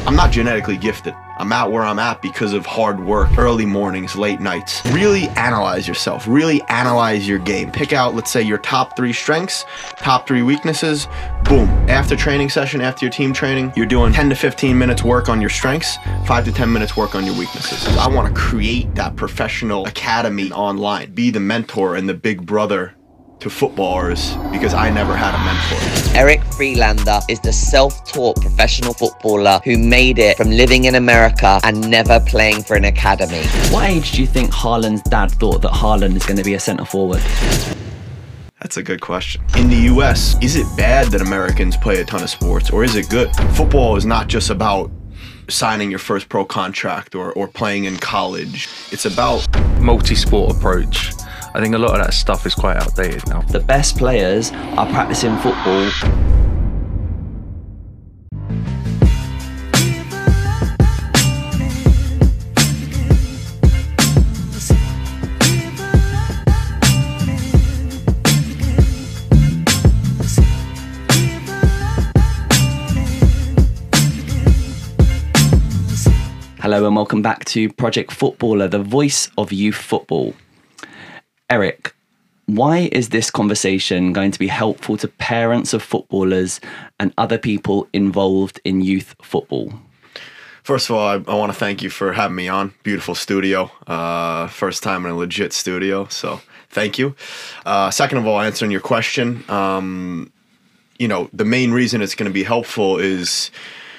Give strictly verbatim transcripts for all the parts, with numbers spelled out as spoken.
I'm not genetically gifted. I'm at where I'm at because of hard work, early mornings, late nights. Really analyze yourself, really analyze your game. Pick out, let's say, your top three strengths, top three weaknesses. Boom. After training session, after your team training, you're doing ten to fifteen minutes work on your strengths, five to ten minutes work on your weaknesses. I want to create that professional academy online, be the mentor and the big brother to footballers because I never had a mentor. Eric Freelander is the self-taught professional footballer who made it from living in America and never playing for an academy. What age do you think Haaland's dad thought that Haaland is going to be a centre forward? That's a good question. In the U S, is it bad that Americans play a ton of sports, or is it good? Football is not just about signing your first pro contract or, or playing in college. It's about multi-sport approach. I think a lot of that stuff is quite outdated now. The best players are practicing football. Hello and welcome back to Project Footballer, the voice of youth football. Eric, why is this conversation going to be helpful to parents of footballers and other people involved in youth football? First of all, I, I want to thank you for having me on. Beautiful studio. Uh, first time in a legit studio, so thank you. Uh, second of all, answering your question, um, you know, the main reason it's going to be helpful is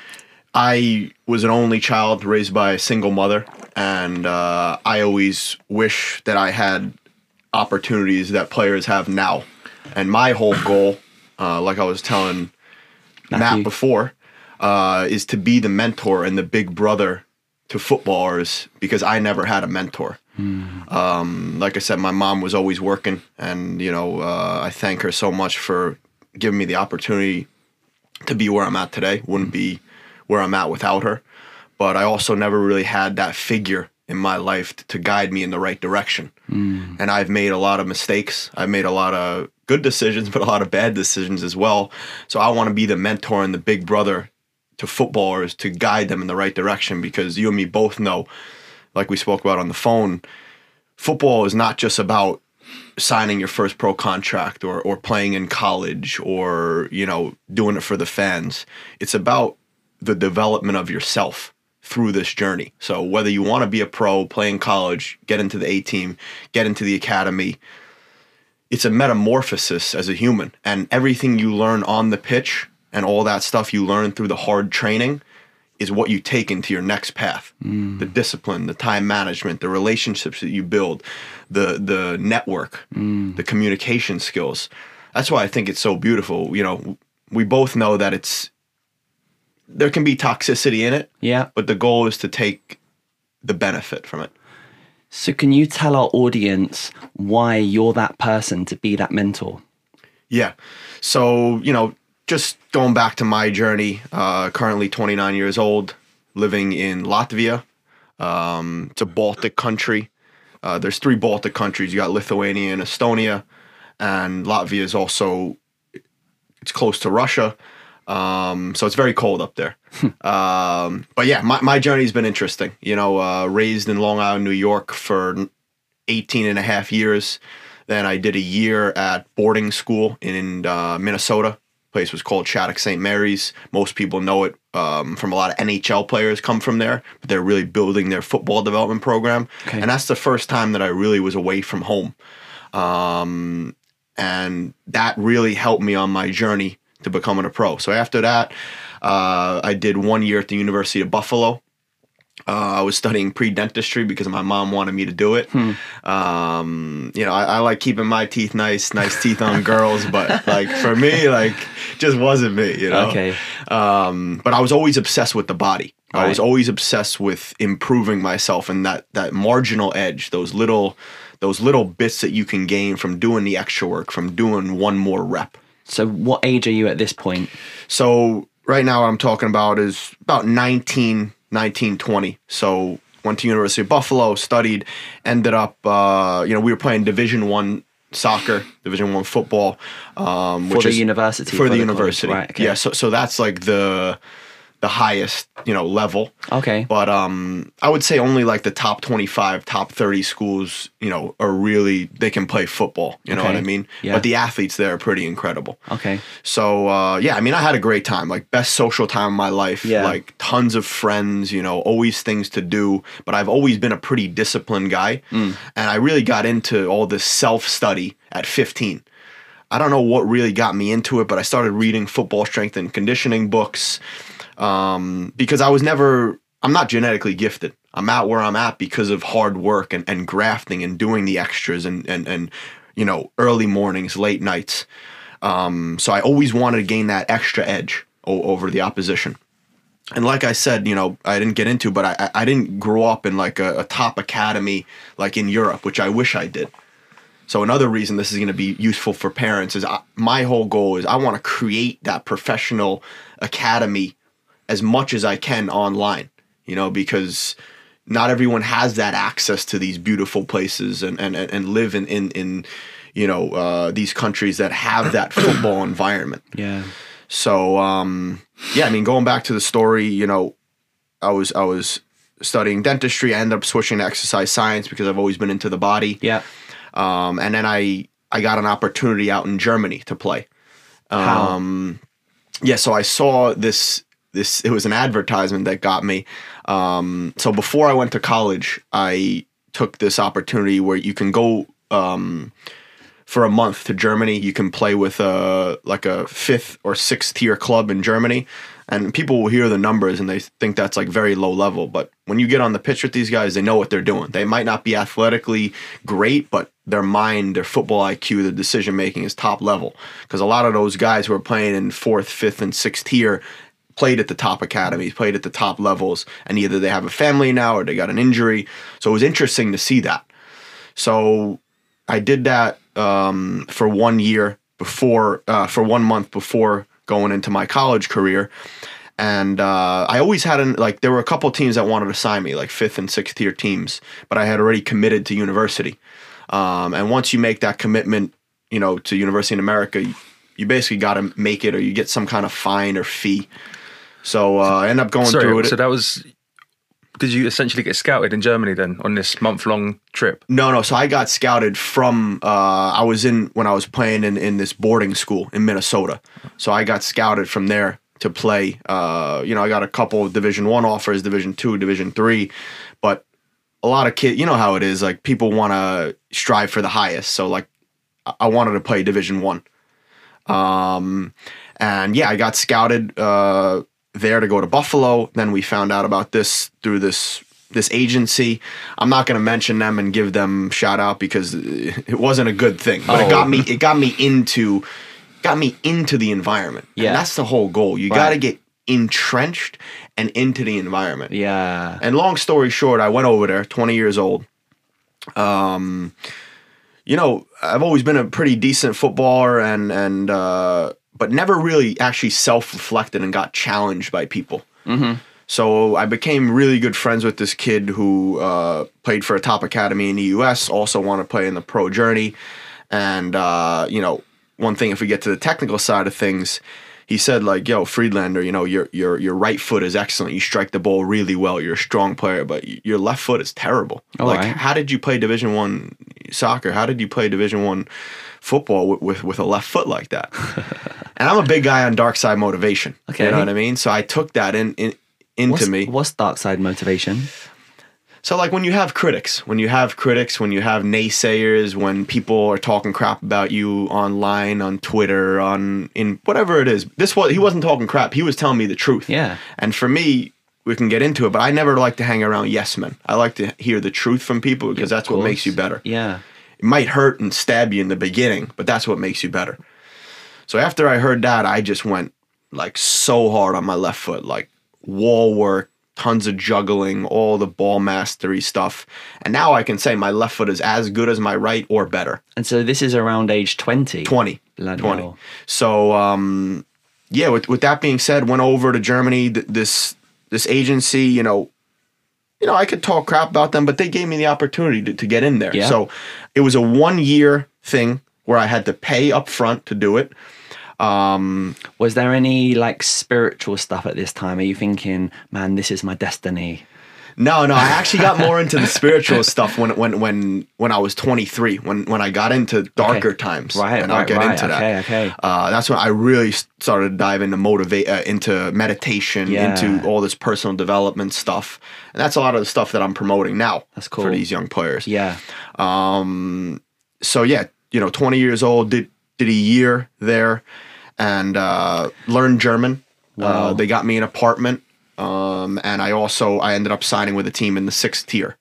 I was an only child raised by a single mother, and uh, I always wish that I had opportunities that players have now. And my whole goal, uh, like I was telling Matthew. Matt before, uh, is to be the mentor and the big brother to footballers because I never had a mentor. Mm. Um, like I said, my mom was always working, and you know, uh, I thank her so much for giving me the opportunity to be where I'm at today. Wouldn't be where I'm at without her. But I also never really had that figure in my life to guide me in the right direction. Mm. And I've made a lot of mistakes. I've made a lot of good decisions, but a lot of bad decisions as well. So I want to be the mentor and the big brother to footballers to guide them in the right direction, because you and me both know, like we spoke about on the phone, football is not just about signing your first pro contract or, or playing in college or, you know, doing it for the fans. It's about the development of yourself through this journey. So whether you want to be a pro, play in college, get into the A team, get into the academy, it's a metamorphosis as a human. And everything you learn on the pitch and all that stuff you learn through the hard training is what you take into your next path. Mm. The discipline, the time management, the relationships that you build, the the network, mm. the communication skills. That's why I think it's so beautiful. You know, we both know that it's there can be toxicity in it, yeah. but the goal is to take the benefit from it. So can you tell our audience why you're that person to be that mentor? Yeah. So, you know, just going back to my journey, uh, currently twenty-nine years old, living in Latvia. Um, it's a Baltic country. Uh, there's three Baltic countries. You got Lithuania and Estonia, and Latvia is also, it's close to Russia. Um, so it's very cold up there. um, but yeah, my, my journey's been interesting. You know, uh, raised in Long Island, New York for eighteen and a half years. Then I did a year at boarding school in uh, Minnesota. The place was called Shattuck Saint Mary's. Most people know it um, from a lot of N H L players come from there, but they're really building their football development program. Okay. And that's the first time that I really was away from home. Um, and that really helped me on my journey to becoming a pro. So after that, uh, I did one year at the University of Buffalo. Uh, I was studying pre-dentistry because my mom wanted me to do it. Hmm. Um, you know, I, I like keeping my teeth nice, nice teeth on girls, but like for me, like just wasn't me, you know? Okay. Um, but I was always obsessed with the body. Right. I was always obsessed with improving myself and that, that marginal edge, those little, those little bits that you can gain from doing the extra work, from doing one more rep. So what age are you at this point? So right now what I'm talking about is about nineteen, twenty. So went to University of Buffalo, studied, ended up, uh, you know, we were playing Division One soccer, Division One football. Um, for which the is university? For, for the, the university. College, right, okay. Yeah, so, so that's like the the highest, you know, level. Okay. But um, I would say only like the top twenty-five, top thirty schools, you know, are really, they can play football. You know Okay. what I mean? Yeah. But the athletes there are pretty incredible. Okay. So, uh, yeah, I mean, I had a great time, like best social time of my life, Yeah. like tons of friends, you know, always things to do. But I've always been a pretty disciplined guy. Mm. And I really got into all this self-study at fifteen. I don't know what really got me into it, but I started reading football strength and conditioning books um, because I was never, I'm not genetically gifted. I'm at where I'm at because of hard work and, and grafting and doing the extras and, and, and, you know, early mornings, late nights. Um, so I always wanted to gain that extra edge o- over the opposition. And like I said, you know, I didn't get into, but I, I didn't grow up in like a, a top academy like in Europe, which I wish I did. So another reason this is going to be useful for parents is I, my whole goal is I want to create that professional academy as much as I can online, you know, because not everyone has that access to these beautiful places and, and, and live in, in, in you know, uh, these countries that have that football environment. Yeah. So, um, yeah, I mean, going back to the story, you know, I was, I was studying dentistry. I ended up switching to exercise science because I've always been into the body. Yeah. Um, and then I, I got an opportunity out in Germany to play. Um, yeah, so I saw this, this, it was an advertisement that got me. Um, so before I went to college, I took this opportunity where you can go, um, for a month to Germany. You can play with a, like a fifth or sixth tier club in Germany. And people will hear the numbers and they think that's like very low level. But when you get on the pitch with these guys, they know what they're doing. They might not be athletically great, but their mind, their football I Q, their decision making is top level. Because a lot of those guys who are playing in fourth, fifth, and sixth tier played at the top academies, played at the top levels, and either they have a family now or they got an injury. So it was interesting to see that. So I did that um, for one year before, uh, for one month before going into my college career. And uh, I always had, an, like, there were a couple teams that wanted to sign me, like fifth and sixth tier teams, but I had already committed to university. Um, and once you make that commitment, you know, to university in America, you, you basically got to make it or you get some kind of fine or fee. So uh, I ended up going Sorry, through it. so that was, did you essentially get scouted in Germany then on this month-long trip? No, no. So I got scouted from, uh, I was in, when I was playing in, in this boarding school in Minnesota. So I got scouted from there to play. Uh, you know, I got a couple of Division One offers, Division Two, Division Three, but a lot of kids, you know how it is, like people want to strive for the highest. So like I wanted to play Division One. Um, and yeah, I got scouted, uh, there to go to Buffalo. Then we found out about this through this this agency. I'm not going to mention them and give them shout out because it wasn't a good thing. But Oh. it got me it got me into got me into the environment. Yeah. And that's the whole goal. You Right. got to get entrenched and into the environment. Yeah. And long story short, I went over there, twenty years old. Um you know, I've always been a pretty decent footballer and and uh but never really actually self-reflected and got challenged by people. Mm-hmm. So I became really good friends with this kid who uh, played for a top academy in the U S, also wanted to play in the pro journey. And, uh, you know, one thing, if we get to the technical side of things, he said, like, yo, Friedlander, you know, your your your right foot is excellent. You strike the ball really well. You're a strong player, but your left foot is terrible. All like, right. how did you play Division One soccer? How did you play Division One football with, with, with a left foot like that? And I'm a big guy on dark side motivation. Okay. You know what I mean? So I took that in, in into What's, me. what's dark side motivation? So like when you have critics, when you have critics, when you have naysayers, when people are talking crap about you online, on Twitter, on in whatever it is. This was he wasn't talking crap. He was telling me the truth. Yeah. And for me, we can get into it, but I never like to hang around yes men. I like to hear the truth from people because that's what course. makes you better. Yeah. It might hurt and stab you in the beginning, but that's what makes you better. So after I heard that, I just went like so hard on my left foot, like wall work, tons of juggling, all the ball mastery stuff. And now I can say my left foot is as good as my right or better. And so this is around age twenty. twenty. Bloody twenty. hell. So, um, yeah, with, with that being said, went over to Germany, th- this this agency, you know, you know, I could talk crap about them, but they gave me the opportunity to, to get in there. Yeah. So it was a one year thing where I had to pay up front to do it. Um, Was there any like spiritual stuff at this time? Are you thinking, man, this is my destiny? No, no, I actually got more into the spiritual stuff when when when when I was twenty-three, when when I got into darker Okay. times. Right, and I'll right, get right. into that. Okay, okay. Uh, that's when I really started to dive into motivate, uh, into meditation, Yeah. into all this personal development stuff, and that's a lot of the stuff that I'm promoting now. That's cool. For these young players. Yeah. Um, so yeah, you know, twenty years old, did did a year there, and uh, learned German. Wow. Uh, they got me an apartment. Um, and I also, I ended up signing with a team in the sixth tier.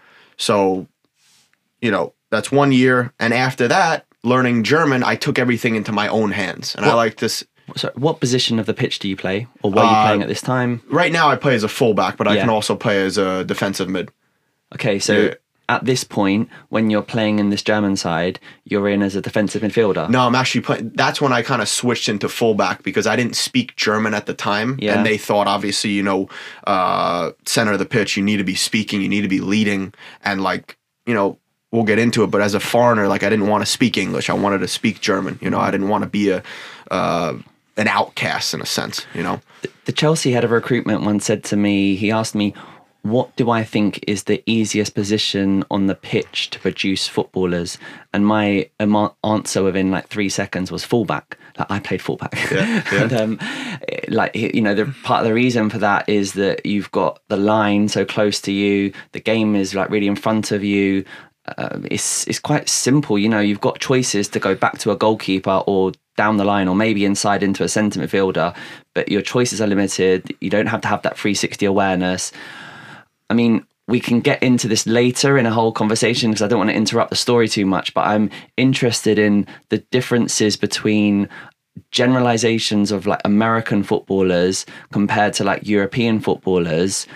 So, you know, that's one year. And after that, learning German, I took everything into my own hands. And I What- like this. So, what position of the pitch do you play, or were you Uh, playing at this time? Right now, I play as a fullback, but I Yeah. can also play as a defensive mid. Okay, so Yeah. at this point, when you're playing in this German side, you're in as a defensive midfielder. No, I'm actually playing. That's when I kind of switched into fullback because I didn't speak German at the time. Yeah. And they thought, obviously, you know, uh, center of the pitch, you need to be speaking, you need to be leading. And, like, you know, we'll get into it. But as a foreigner, like, I didn't want to speak English. I wanted to speak German. You know, I didn't want to be a uh, an outcast in a sense, you know. The Chelsea head of recruitment once said to me, he asked me, what do I think is the easiest position on the pitch to produce footballers? And my am- answer within like three seconds was fullback. Like, I played fullback. Yeah, yeah. And um, like, you know, the part of the reason for that is that you've got the line so close to you. The game is like really in front of you. Uh, it's it's quite simple. You know, you've got choices to go back to a goalkeeper or down the line or maybe inside into a centre midfielder, but your choices are limited. You don't have to have that three sixty awareness. I mean, we can get into this later in a whole conversation because I don't want to interrupt the story too much, but I'm interested in the differences between generalizations of like American footballers compared to like European footballers.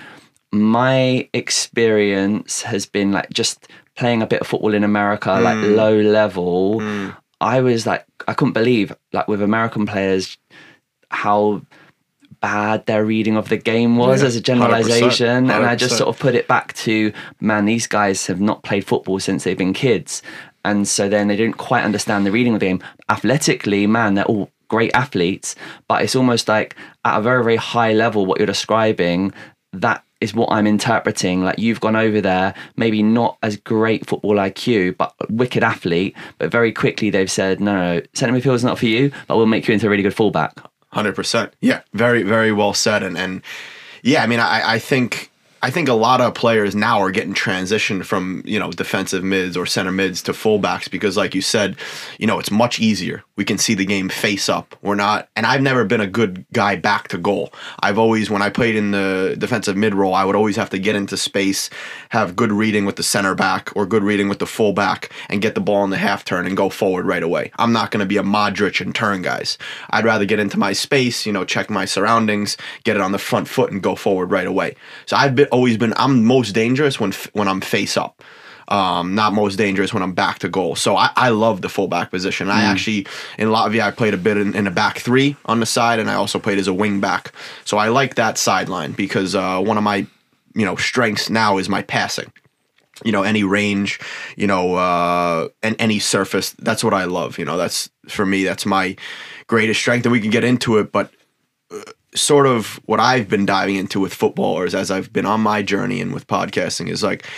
My experience has been like just playing a bit of football in America, mm. like low level. Mm. I was like, I couldn't believe like with American players, how bad their reading of the game was yeah, as a generalization. one hundred percent, one hundred percent. And I just sort of put it back to, man, these guys have not played football since they've been kids. And so then they didn't quite understand the reading of the game. Athletically, man, they're all great athletes, but it's almost like at a very, very high level, what you're describing, that is what I'm interpreting. Like you've gone over there, maybe not as great football I Q, but wicked athlete, but very quickly they've said, no, no, centre midfield is not for you, but we'll make you into a really good fullback. one hundred percent. Yeah, very, very well said. And, and yeah, I mean, I, I think I think a lot of players now are getting transitioned from, you know, defensive mids or center mids to fullbacks because, like you said, you know, it's much easier. We can see the game face up. We're not, and I've never been a good guy back to goal. I've always, when I played in the defensive mid role, I would always have to get into space, have good reading with the center back or good reading with the fullback, and get the ball in the half turn and go forward right away. I'm not going to be a Modric and turn guys. I'd rather get into my space, you know, check my surroundings, get it on the front foot, and go forward right away. So I've been always been, I'm most dangerous when when I'm face up. Um, not most dangerous when I'm back to goal. So I, I love the fullback position. Mm. I actually, in Latvia, I played a bit in, in a back three on the side, and I also played as a wing back. So I like that sideline because uh, one of my, you know, strengths now is my passing. You know, any range, you know, uh, and any surface. That's what I love. You know, that's for me. That's my greatest strength, and we can get into it. But uh, sort of what I've been diving into with footballers as I've been on my journey and with podcasting is like,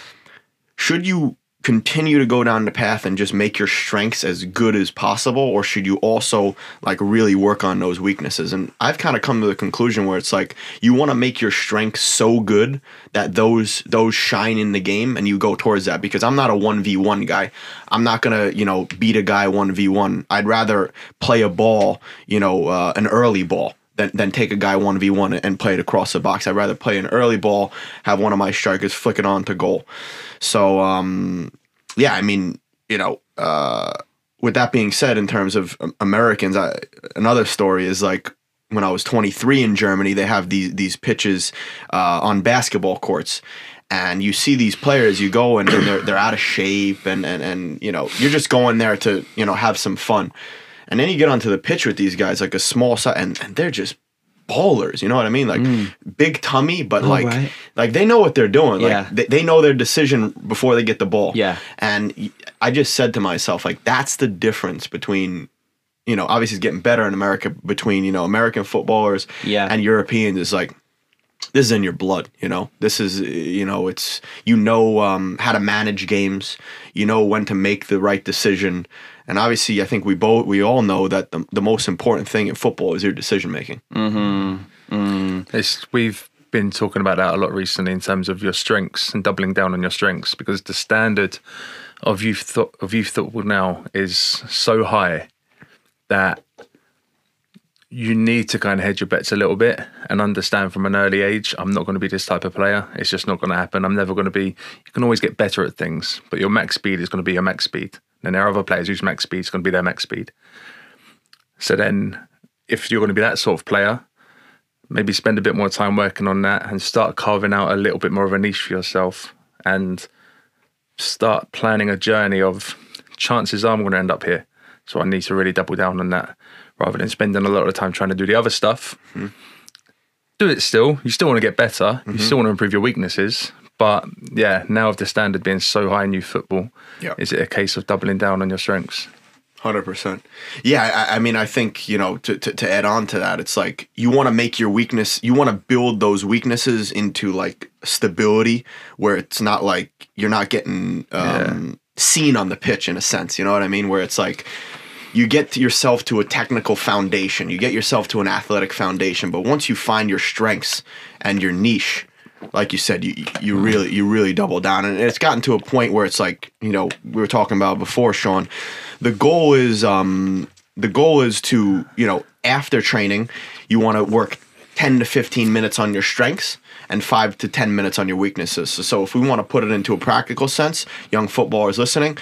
should you continue to go down the path and just make your strengths as good as possible, or should you also like really work on those weaknesses? And I've kind of come to the conclusion where it's like you want to make your strengths so good that those those shine in the game and you go towards that, because I'm not a one v one guy. I'm not going to, you know, beat a guy one v one. I'd rather play a ball, you know, uh, an early ball. Than, than take a guy one v one and play it across the box. I'd rather play an early ball, have one of my strikers flick it on to goal. So, um, yeah, I mean, you know, uh, with that being said, in terms of Americans, I, another story is like when I was twenty-three in Germany, they have these these pitches uh, on basketball courts. And you see these players, you go and, and they're they're out of shape, and, and, and, you know, you're just going there to, you know, have some fun. And then you get onto the pitch with these guys, like a small size, and, and they're just ballers. You know what I mean? Like mm. big tummy, but oh, like right. like they know what they're doing. Yeah. Like they, they know their decision before they get the ball. Yeah. And I just said to myself, like, that's the difference between you know, obviously it's getting better in America between, you know, American footballers Yeah. and Europeans is like, this is in your blood, you know, this is, you know, it's, you know, um, how to manage games, you know, when to make the right decision. And obviously I think we both, we all know that the, the most important thing in football is your decision making. Mm-hmm. Mm. It's, we've been talking about that a lot recently in terms of your strengths and doubling down on your strengths, because the standard of youth th- of youth football now is so high that you need to kind of hedge your bets a little bit and understand from an early age, I'm not going to be this type of player. It's just not going to happen. I'm never going to be, you can always get better at things, but your max speed is going to be your max speed. And there are other players whose max speed is going to be their max speed. So then if you're going to be that sort of player, maybe spend a bit more time working on that and start carving out a little bit more of a niche for yourself and start planning a journey of chances are I'm going to end up here. So I need to really double down on that rather than spending a lot of time trying to do the other stuff. Mm-hmm. Do it still. You still want to get better. Mm-hmm. You still want to improve your weaknesses. But yeah, now with the standard being so high in youth football, Yep. is it a case of doubling down on your strengths? one hundred percent. Yeah, I, I mean, I think, you know, to, to, to add on to that, it's like you want to make your weakness, you want to build those weaknesses into like stability where it's not like you're not getting um, yeah. seen on the pitch in a sense, you know what I mean? Where it's like you get to yourself to a technical foundation, you get yourself to an athletic foundation, but once you find your strengths and your niche, like you said, you you really you really double down, and it's gotten to a point where it's like, you know, we were talking about before, Sean. The goal is um the goal is to, you know, after training, you want to work ten to fifteen minutes on your strengths and five to ten minutes on your weaknesses. So, so if we want to put it into a practical sense, young footballers listening,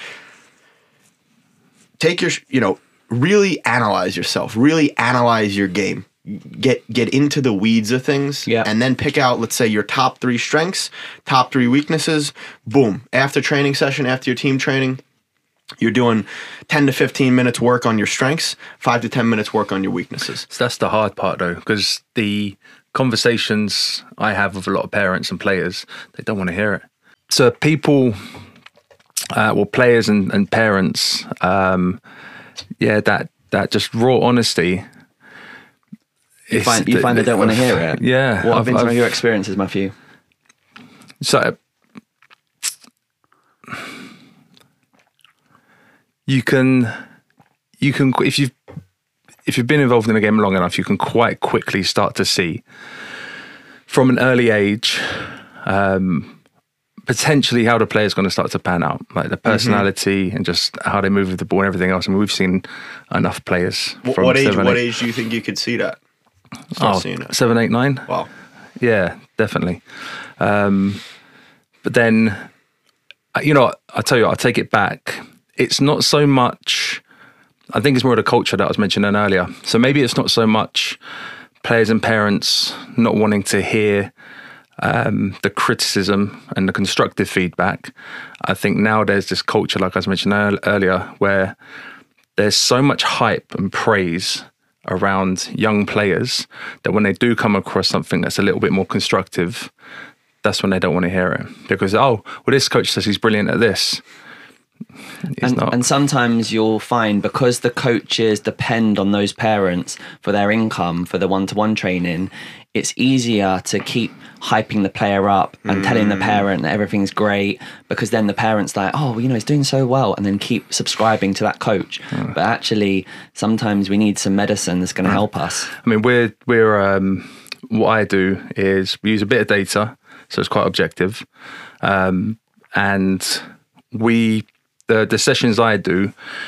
take your, you know, really analyze yourself, really analyze your game. Get get into the weeds of things, yeah. and then pick out, let's say, your top three strengths, top three weaknesses. Boom. After training session, after your team training, you're doing ten to fifteen minutes work on your strengths, five to ten minutes work on your weaknesses. So that's the hard part, though, because the conversations I have with a lot of parents and players, they don't want to hear it. So people, uh, well, players and, and parents, um, yeah, that that just raw honesty. You find, you find they don't want to hear it? Yeah. What have been some of your experiences, Matthew? So you can, you can, if you've, if you've been involved in a game long enough, you can quite quickly start to see from an early age, um, potentially how the player's going to start to pan out, like the personality mm-hmm. and just how they move with the ball and everything else. I mean, we've seen enough players. What, from what age? seven, What eight, age do you think you could see that? Oh, seven, eight, nine. Wow. Yeah, definitely. Um, but then, you know, I tell you, I'll take it back. It's not so much. I think it's more of the culture that I was mentioning earlier. So maybe it's not so much players and parents not wanting to hear um, the criticism and the constructive feedback. I think now there's this culture, like I was mentioning earlier, where there's so much hype and praise around young players that when they do come across something that's a little bit more constructive, that's when they don't want to hear it. Because, oh, well, this coach says he's brilliant at this. He's and, not. And sometimes you'll find, because the coaches depend on those parents for their income, for the one-to-one training, it's easier to keep hyping the player up and mm. telling the parent that everything's great, because then the parent's like, oh, well, you know, he's doing so well, and then keep subscribing to that coach. Mm. But actually, sometimes we need some medicine that's going to help us. I mean, we're, we're um, what I do is we use a bit of data, so it's quite objective. Um, and we, the, the sessions I do,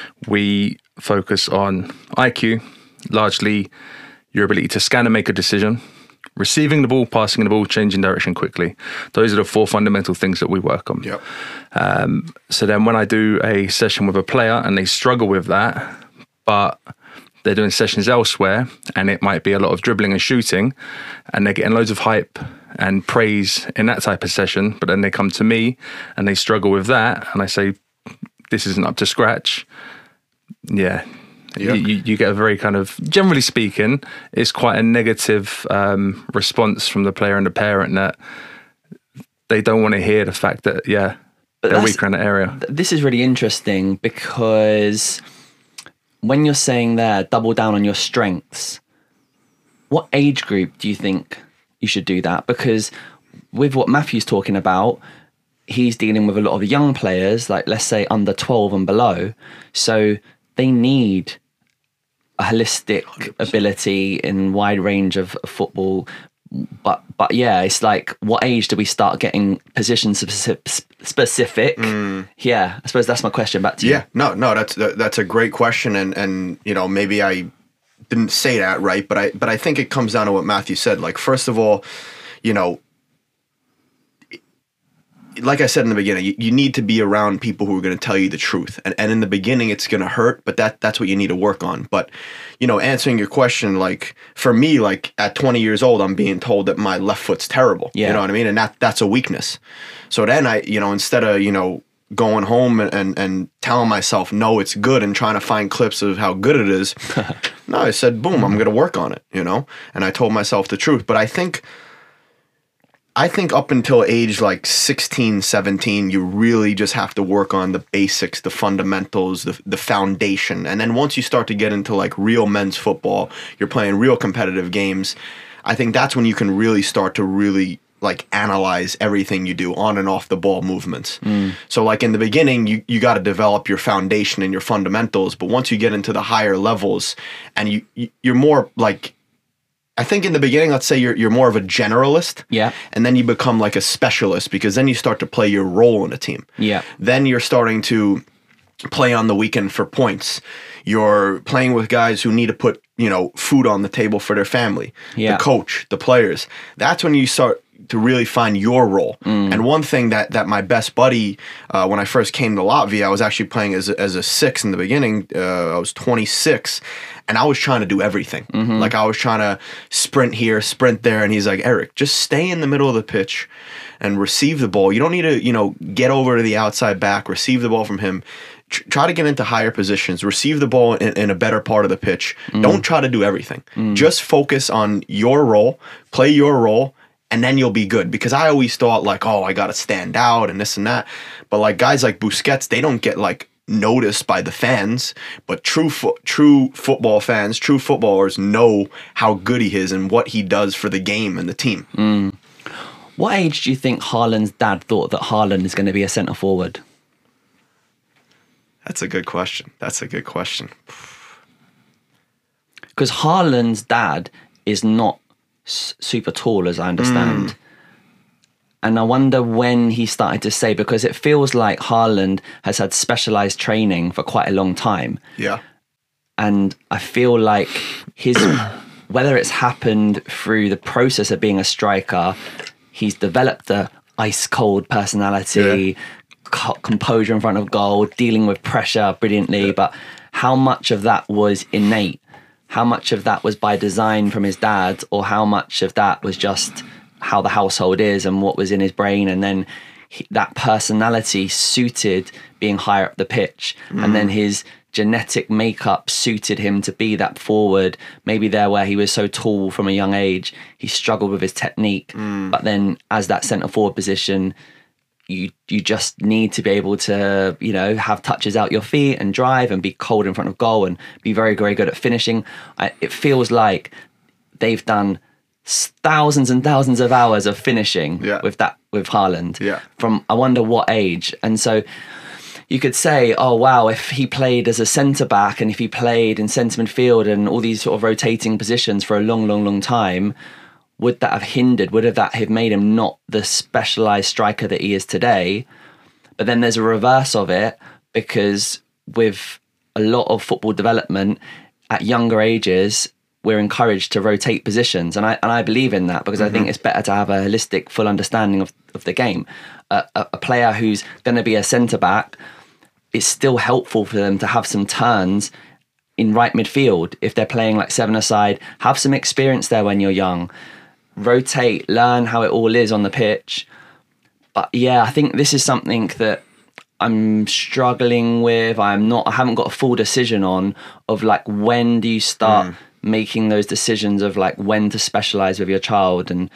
we focus on I Q, largely your ability to scan and make a decision, receiving the ball, passing the ball, changing direction quickly. Those are the four fundamental things that we work on. Yep. Um, so then when I do a session with a player and they struggle with that, but they're doing sessions elsewhere and it might be a lot of dribbling and shooting and they're getting loads of hype and praise in that type of session, but then they come to me and they struggle with that and I say, this isn't up to scratch. Yeah. Yep. You, you get a very kind of, generally speaking, it's quite a negative um, response from the player and the parent that they don't want to hear the fact that, yeah, but they're weaker in that area. This is really interesting because when you're saying there, double down on your strengths, what age group do you think you should do that? Because with what Matthew's talking about, he's dealing with a lot of young players, like let's say under twelve and below. So they need a holistic one hundred percent ability in wide range of football. But but yeah, it's like, what age do we start getting position specific? specific? Mm. Yeah, I suppose that's my question back to you. Yeah, no, no, that's that, that's a great question, and and you know, maybe I didn't say that right, but I but I think it comes down to what Matthew said. Like, first of all, you know, like I said in the beginning, you, you need to be around people who are going to tell you the truth. And and in the beginning, it's going to hurt, but that that's what you need to work on. But, you know, answering your question, like, for me, like, at twenty years old, I'm being told that my left foot's terrible. Yeah. You know what I mean? And that that's a weakness. So then I, you know, instead of, you know, going home and, and, and telling myself, no, it's good, and trying to find clips of how good it is, no, I said, boom, I'm going to work on it, you know? And I told myself the truth. But I think... I think up until age like sixteen, seventeen, you really just have to work on the basics, the fundamentals, the the foundation. And then once you start to get into like real men's football, you're playing real competitive games, I think that's when you can really start to really like analyze everything you do on and off the ball movements. Mm. So like in the beginning, you, you got to develop your foundation and your fundamentals. But once you get into the higher levels and you, you you're more like, I think in the beginning, let's say you're you're more of a generalist. Yeah. And then you become like a specialist, because then you start to play your role in a team. Yeah. Then you're starting to play on the weekend for points. You're playing with guys who need to put, you know, food on the table for their family. Yeah. The coach, the players. That's when you start to really find your role. Mm. And one thing that that my best buddy, uh, when I first came to Latvia, I was actually playing as a, as a six in the beginning. Uh, I was twenty-six. And I was trying to do everything. Mm-hmm. Like, I was trying to sprint here, sprint there. And he's like, Eric, just stay in the middle of the pitch and receive the ball. You don't need to, you know, get over to the outside back, receive the ball from him. Tr- try to get into higher positions, receive the ball in, in a better part of the pitch. Mm. Don't try to do everything. Mm. Just focus on your role, play your role, and then you'll be good. Because I always thought like, oh, I got to stand out and this and that. But like guys like Busquets, they don't get like noticed by the fans, but true fo- true football fans, true footballers know how good he is and what he does for the game and the team. Mm. What age do you think Haaland's dad thought that Haaland is going to be a centre forward? That's a good question. That's a good question. Because Haaland's dad is not s- super tall, as I understand. Mm. And I wonder when he started to say, because it feels like Haaland has had specialised training for quite a long time. Yeah. And I feel like his, whether it's happened through the process of being a striker, he's developed a ice cold personality, yeah. co- composure in front of goal, dealing with pressure brilliantly. Yeah. But how much of that was innate? How much of that was by design from his dad? Or how much of that was just how the household is and what was in his brain, and then he, that personality suited being higher up the pitch, mm. and then his genetic makeup suited him to be that forward. Maybe there where he was so tall from a young age, he struggled with his technique, mm. but then as that centre forward position, you you just need to be able to, you know, have touches out your feet and drive and be cold in front of goal and be very, very good at finishing. I, it feels like they've done thousands and thousands of hours of finishing yeah. with that with Haaland yeah. from I wonder what age. And so you could say, oh wow, if he played as a centre back and if he played in centre midfield and all these sort of rotating positions for a long long long time, would that have hindered, would have that have made him not the specialised striker that he is today? But then there's a reverse of it, because with a lot of football development at younger ages, we're encouraged to rotate positions. And I and I believe in that, because mm-hmm. I think it's better to have a holistic, full understanding of, of the game. Uh, a, a player who's going to be a centre-back, it's still helpful for them to have some turns in right midfield. If they're playing like seven-a-side, have some experience there when you're young. Rotate, learn how it all is on the pitch. But yeah, I think this is something that I'm struggling with. I'm not, I haven't got a full decision on of like, when do you start mm. making those decisions of like when to specialize with your child. And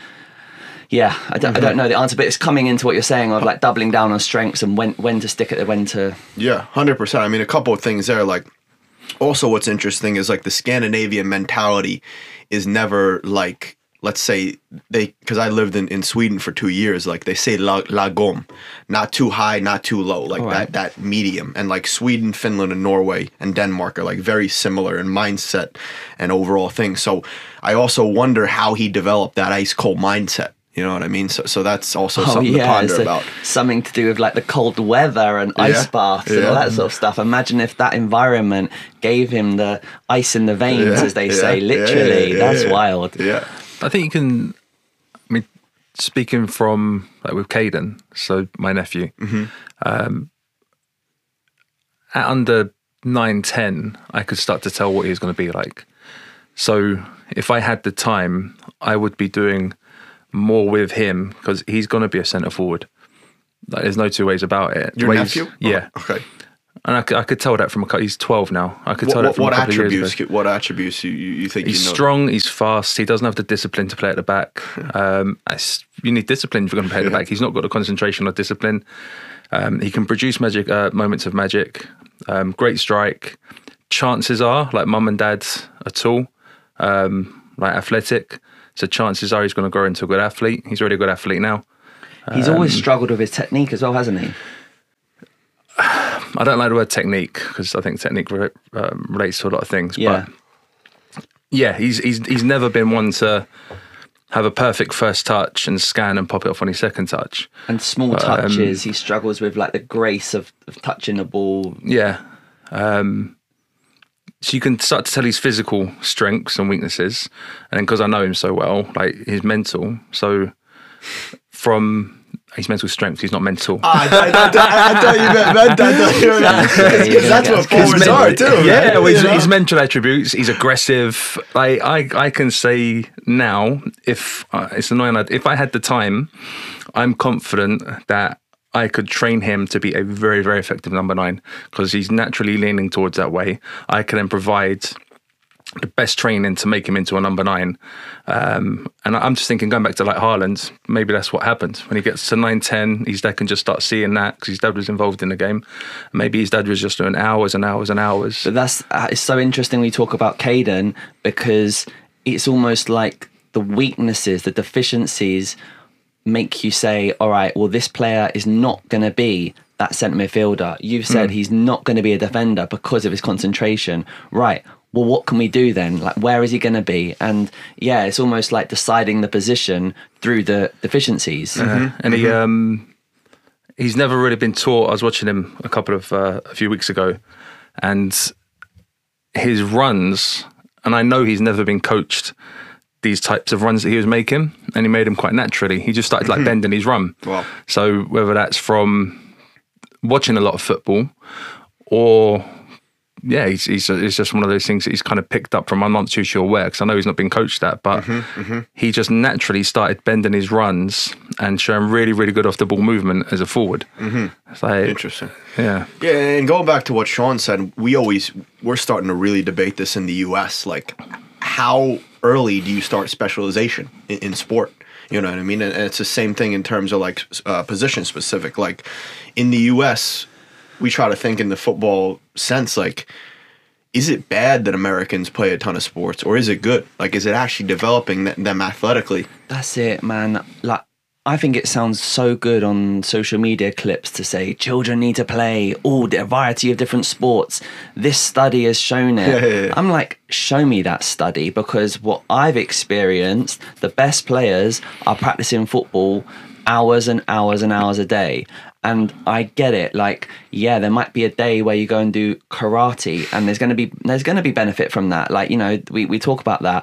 yeah, I don't, mm-hmm. I don't know the answer, but it's coming into what you're saying of like doubling down on strengths and when when to stick it, when to. Yeah, one hundred percent. I mean, a couple of things there. Like, also what's interesting is like the Scandinavian mentality is never like, let's say they, because I lived in, in Sweden for two years, like they say la, lagom, not too high, not too low, like Right. that that medium. And like Sweden, Finland, and Norway and Denmark are like very similar in mindset and overall things. So I also wonder how he developed that ice cold mindset. You know what I mean? So so that's also something to ponder so about. something to do with like the cold weather and ice Yeah, baths and yeah. all that sort of stuff. Imagine if that environment gave him the ice in the veins, Yeah, as they yeah, say, yeah, literally. yeah, yeah, That's yeah. wild. Yeah. I think you can. I mean, speaking from like with Caden, so my nephew, um, at under nine, ten, I could start to tell what he was going to be like. So if I had the time, I would be doing more with him because he's going to be a centre forward. Like, there's no two ways about it. Your Ways- nephew? yeah. Oh, okay. And I could, I could tell that from a couple. He's twelve now. I could What, tell that what, from what a couple of years attributes? ago. could- What attributes you, you you think He's you know? strong. He's fast. He doesn't have the discipline to play at the back. Um, it's- you need discipline if you're going to play at the back. He's not got the concentration or discipline. Um, he can produce magic uh, moments of magic. Um, great strike. Chances are, like mum and dad are tall, um, like athletic. So chances are he's going to grow into a good athlete. He's already a good athlete now. He's always struggled with his technique as well, hasn't he? I don't like the word technique because I think technique re- um, relates to a lot of things. Yeah. But yeah, he's he's he's never been one to have a perfect first touch and scan and pop it off on his second touch. And small Um, touches, he struggles with like the grace of, of touching the ball. Yeah. Um, so you can start to tell his physical strengths and weaknesses. And then because I know him so well, like his mental. So from his mental strength, he's not mental. Ah, I, I, I, I, I thought you meant meant that. I thought you meant- Because that's what His forwards men- are too. Yeah, right? well, his, You know? his mental attributes. He's aggressive. Like I, I can say now, if uh, it's annoying, if I had the time, I'm confident that I could train him to be a very, very effective number nine because he's naturally leaning towards that way. I can then provide the best training to make him into a number nine. Um, and I'm just thinking, going back to like Haaland, maybe that's what happened. When he gets to nine, ten, his dad can just start seeing that because his dad was involved in the game. Maybe his dad was just doing hours and hours and hours. But that's uh, it's so interesting we talk about Caden because it's almost like the weaknesses, the deficiencies make you say, all right, well, this player is not going to be that centre midfielder. You've said he's not going to be a defender because of his concentration. Right. Well, what can we do then? Like, where is he going to be? And yeah, it's almost like deciding the position through the deficiencies. Uh, and he um, he's never really been taught. I was watching him a couple of uh, a few weeks ago, and his runs. And I know he's never been coached these types of runs that he was making, and he made them quite naturally. He just started like bending his run. Wow. So whether that's from watching a lot of football, or yeah, he's, he's it's just one of those things that he's kind of picked up from. I'm not too sure where, because I know he's not been coached that, but he just naturally started bending his runs and showing really, really good off the ball movement as a forward. It's like, Interesting. yeah, Yeah, and going back to what Sean said, we always we're starting to really debate this in the U S. Like, how early do you start specialization in, in sport? You know what I mean? And, and it's the same thing in terms of like uh, position specific. Like in the U S, we try to think in the football sense, like, is it bad that Americans play a ton of sports, or is it good? Like, is it actually developing th- them athletically? That's it, man. Like, I think it sounds so good on social media clips to say children need to play all the variety of different sports. This study has shown it. Yeah, yeah, yeah. I'm like, show me that study, because what I've experienced, the best players are practicing football hours and hours and hours a day. And I get it. Like, yeah, there might be a day where you go and do karate, and there's going to be there's going to be benefit from that. Like, you know, we, we talk about that.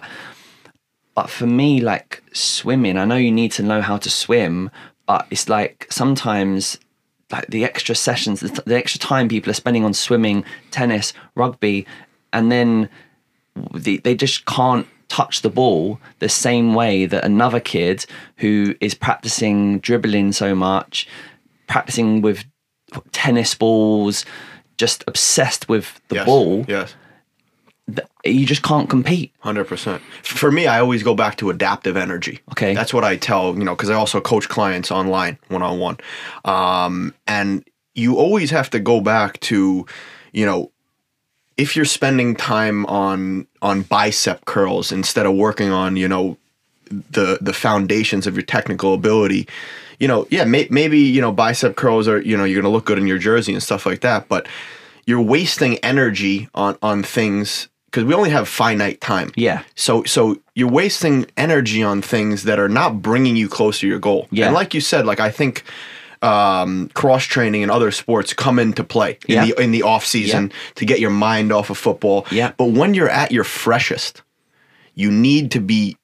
But for me, like swimming, I know you need to know how to swim, but it's like sometimes like the extra sessions, the, the extra time people are spending on swimming, tennis, rugby, and then the, they just can't touch the ball the same way that another kid who is practicing dribbling so much, practicing with tennis balls, just obsessed with the Yes. ball, Yes. th- you just can't compete. one hundred percent. For me, I always go back to adaptive energy. Okay. That's what I tell, you know, because I also coach clients online one-on-one. Um, and you always have to go back to, you know, if you're spending time on on bicep curls instead of working on, you know, the the foundations of your technical ability, you know, yeah, may, maybe, you know, bicep curls are, you know, you're going to look good in your jersey and stuff like that, but you're wasting energy on on things because we only have finite time. Yeah. So so you're wasting energy on things that are not bringing you closer to your goal. Yeah. And like you said, like I think um, cross training and other sports come into play in Yeah. the in the off season Yeah. to get your mind off of football. Yeah. But when you're at your freshest, you need to be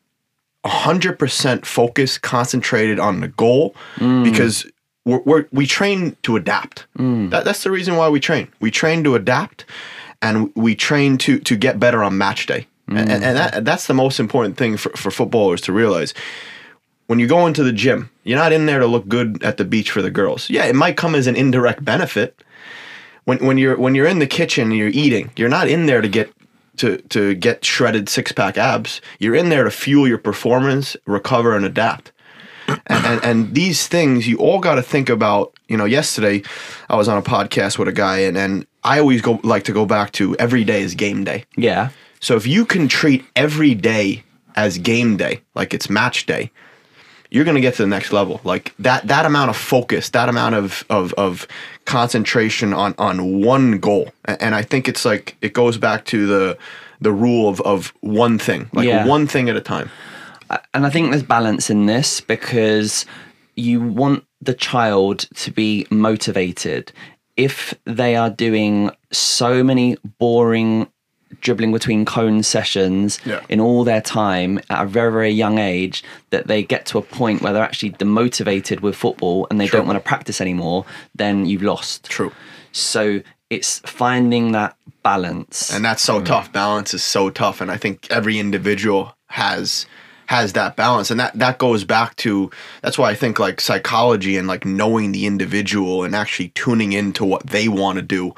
one hundred percent focused, concentrated on the goal because we're, we're, we train to adapt. That, that's the reason why we train. We train to adapt, and we train to to get better on match day. And, and that, that's the most important thing for, for footballers to realize. When you go into the gym, you're not in there to look good at the beach for the girls. Yeah, it might come as an indirect benefit. When when you're when you're in the kitchen and you're eating, you're not in there to get to to get shredded six pack abs. You're in there to fuel your performance, recover, and adapt. and, and and these things you all got to think about. You know, yesterday I was on a podcast with a guy, and and I always go like to go back to every day is game day. Yeah. So if you can treat every day as game day, like it's match day, you're going to get to the next level. Like that that amount of focus, that amount of of, of concentration on on one goal. And, and I think it's like it goes back to the the rule of of one thing, like Yeah. one thing at a time. And I think there's balance in this because you want the child to be motivated. If they are doing so many boring dribbling between cone sessions Yeah. in all their time at a very, very young age, that they get to a point where they're actually demotivated with football and they True. don't want to practice anymore, then you've lost. True. So it's finding that balance. And that's so tough. Balance is so tough. And I think every individual has has that balance. And that, that goes back to, that's why I think like psychology and like knowing the individual and actually tuning into what they want to do.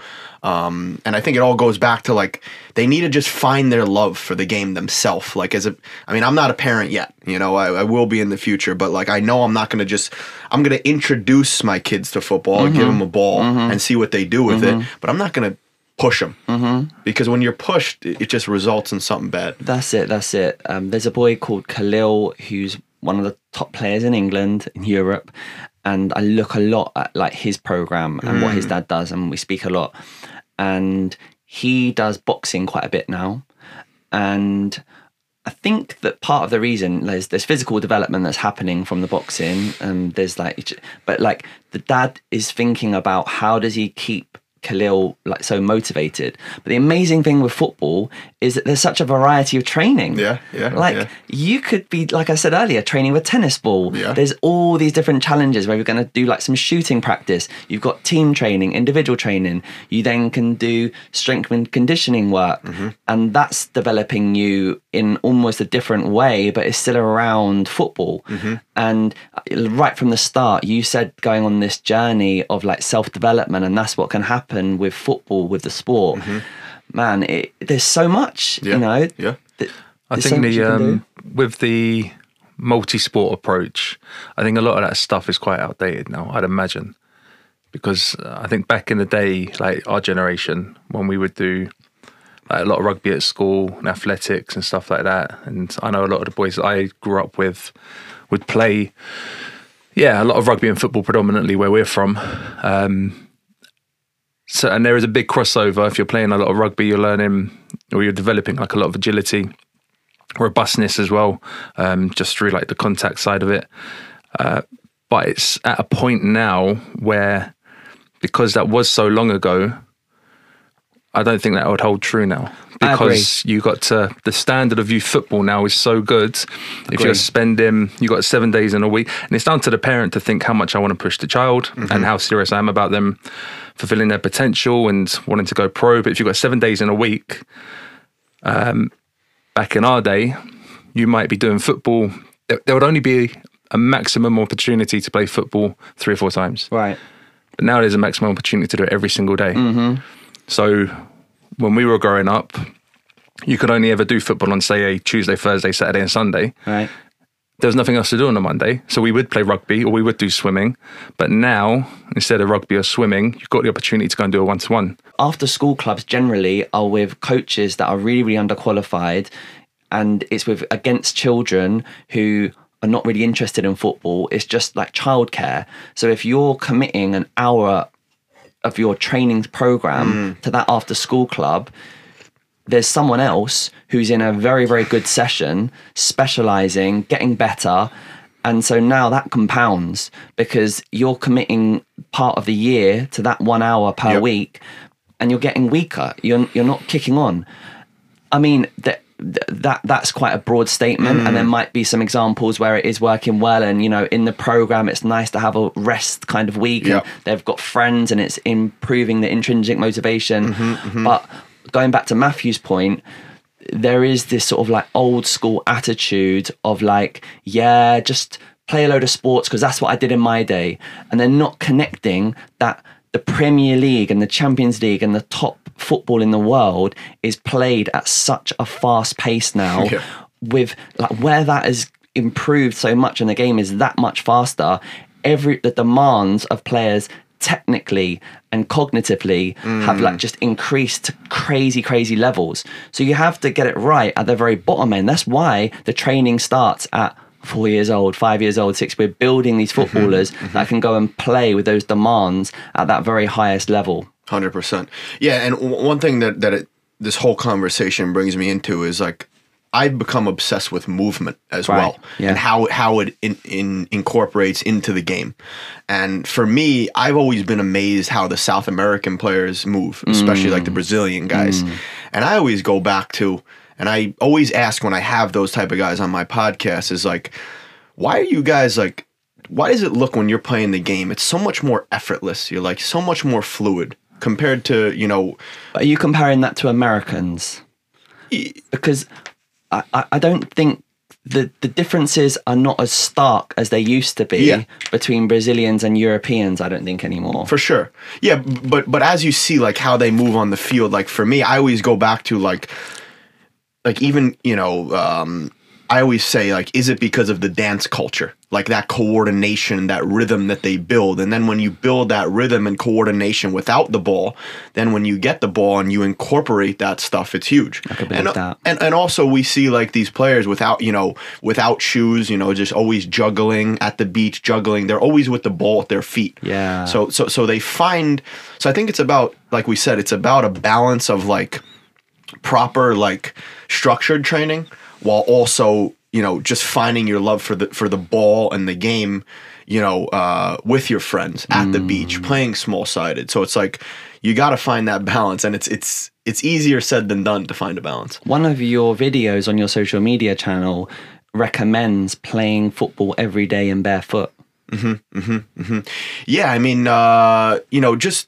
Um, and I think it all goes back to like, they need to just find their love for the game themselves. Like as a, I mean, I'm not a parent yet, you know, I, I will be in the future, but like, I know I'm not going to just, I'm going to introduce my kids to football, Mm-hmm. give them a ball and see what they do with it. But I'm not going to push them Mm-hmm. because when you're pushed, it it just results in something bad. That's it. That's it. Um, there's a boy called Khalil who's one of the top players in England, in Europe, and I look a lot at like his program and what his dad does, and we speak a lot. And he does boxing quite a bit now, and I think that part of the reason there's there's physical development that's happening from the boxing, and there's like, but like the dad is thinking about how does he keep Khalil like so motivated. But the amazing thing with football is that there's such a variety of training. Yeah, yeah, Like yeah. you could be, like I said earlier, training with tennis ball. Yeah. There's all these different challenges where you're going to do like some shooting practice. You've got team training, individual training. You then can do strength and conditioning work. Mm-hmm. And that's developing you in almost a different way, but it's still around football. Mm-hmm. And right from the start, you said going on this journey of like self-development, and that's what can happen with football, with the sport. Man, it, there's so much, Mm-hmm. Yeah, you know. yeah. th- I there's so think much you the can do. um, with the multi-sport approach, I think a lot of that stuff is quite outdated now, I'd imagine, because uh, I think back in the day, like our generation, when we would do like a lot of rugby at school and athletics and stuff like that, and I know a lot of the boys that I grew up with would play, yeah, a lot of rugby and football predominantly where we're from. Um, So, and there is a big crossover. If you're playing a lot of rugby, you're learning or you're developing like a lot of agility, robustness as well, um, just through like the contact side of it. Uh, but it's at a point now where, because that was so long ago, I don't think that would hold true now. I agree. Because you got to, the standard of youth football now is so good. If Agree. you're spending, you got seven days in a week, and it's down to the parent to think how much I want to push the child Mm-hmm. and how serious I am about them fulfilling their potential and wanting to go pro. But if you've got seven days in a week, um, back in our day, you might be doing football. There, there would only be a maximum opportunity to play football three or four times. Right. But now there's a maximum opportunity to do it every single day. Mm-hmm. So when we were growing up, you could only ever do football on, say, a Tuesday, Thursday, Saturday and Sunday. Right. there was nothing else to do on a Monday. So we would play rugby or we would do swimming. But now, instead of rugby or swimming, you've got the opportunity to go and do a one-to-one. After school clubs generally are with coaches that are really, really underqualified, and it's with against children who are not really interested in football. It's just like childcare. So if you're committing an hour of your training program mm. to that after school club, there's someone else who's in a very, very good session, specializing, getting better. And so now that compounds because you're committing part of the year to that one hour per yep. week, and you're getting weaker. You're you're not kicking on. I mean, that that that's quite a broad statement, mm. and there might be some examples where it is working well, and you know, in the program it's nice to have a rest kind of week, yep. and they've got friends, and it's improving the intrinsic motivation. Mm-hmm, mm-hmm. But going back to Matthew's point, there is this sort of like old school attitude of like, yeah, just play a load of sports because that's what I did in my day, and they're not connecting that the Premier League and the Champions League and the top football in the world is played at such a fast pace now. Yeah. With like where that has improved so much and the game is that much faster, every the demands of players technically and cognitively mm. have like just increased to crazy crazy levels. So you have to get it right at the very bottom end. That's why the training starts at four years old, five years old, six. We're building these footballers mm-hmm, mm-hmm. that can go and play with those demands at that very highest level. one hundred percent. Yeah, and w- one thing that, that it, this whole conversation brings me into is like, I've become obsessed with movement as right. well, yeah. and how, how it in, in incorporates into the game. And for me, I've always been amazed how the South American players move, especially mm. like the Brazilian guys. Mm. And I always go back to, and I always ask when I have those type of guys on my podcast is like, why are you guys like, why does it look when you're playing the game, it's so much more effortless. You're like so much more fluid compared to, you know. Are you comparing that to Americans? Because I, I don't think the, the differences are not as stark as they used to be yeah. between Brazilians and Europeans, I don't think anymore. For sure. Yeah, but but as you see like how they move on the field, like for me, I always go back to like, like even, you know, um, I always say like, is it because of the dance culture? Like that coordination, that rhythm that they build. And then when you build that rhythm and coordination without the ball, then when you get the ball and you incorporate that stuff, it's huge. I can believe and, that. And, and also we see like these players without, you know, without shoes, you know, just always juggling at the beach, juggling. They're always with the ball at their feet. Yeah. So, so, so they find, so I think it's about, like we said, it's about a balance of like proper, like structured training while also, you know, just finding your love for the for the ball and the game, you know, uh, with your friends at mm. the beach, playing small sided. So it's like you got to find that balance, and it's it's it's easier said than done to find a balance. One of your videos on your social media channel recommends playing football every day in barefoot. Mm-hmm, mm-hmm, mm-hmm. Yeah, I mean, uh, you know, just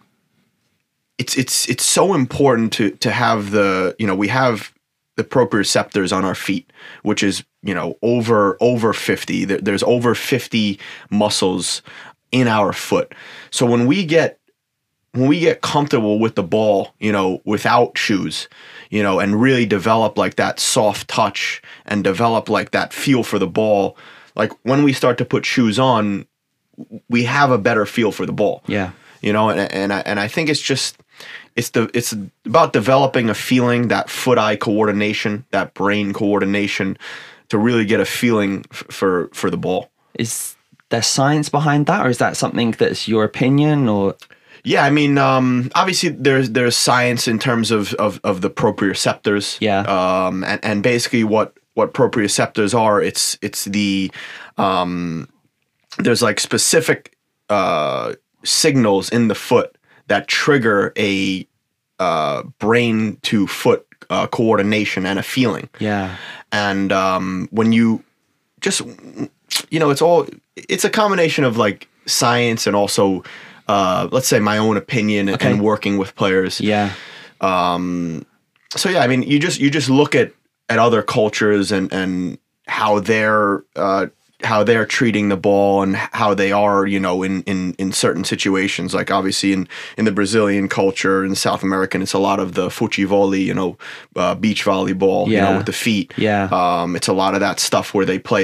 it's it's it's so important to to have the, you know, we have the proprioceptors on our feet, which is, you know, over over fifty. There, there's over fifty muscles in our foot. So when we get when we get comfortable with the ball, you know, without shoes, you know, and really develop like that soft touch and develop like that feel for the ball, like when we start to put shoes on, we have a better feel for the ball. Yeah. You know, and and I and I think it's just It's the it's about developing a feeling, that foot-eye coordination, that brain coordination, to really get a feeling f- for for the ball. Is there science behind that, or is that something that's your opinion? Or yeah, I mean, um, obviously there's there's science in terms of of, of the proprioceptors. Yeah. Um, and and basically what what proprioceptors are, it's it's the um, there's like specific uh, signals in the foot that trigger a uh, brain to foot uh, coordination and a feeling. Yeah. And um, when you just, you know, it's all, it's a combination of like science and also, uh, let's say my own opinion and, okay. and working with players. Yeah. Um, so yeah, I mean, you just, you just look at, at other cultures and, and how they're, uh, how they're treating the ball and how they are, you know, in, in, in certain situations. Like obviously in, in the Brazilian culture, in South American, it's a lot of the futebol, you know, uh, beach volleyball, yeah. you know, with the feet. Yeah. Um, it's a lot of that stuff where they play like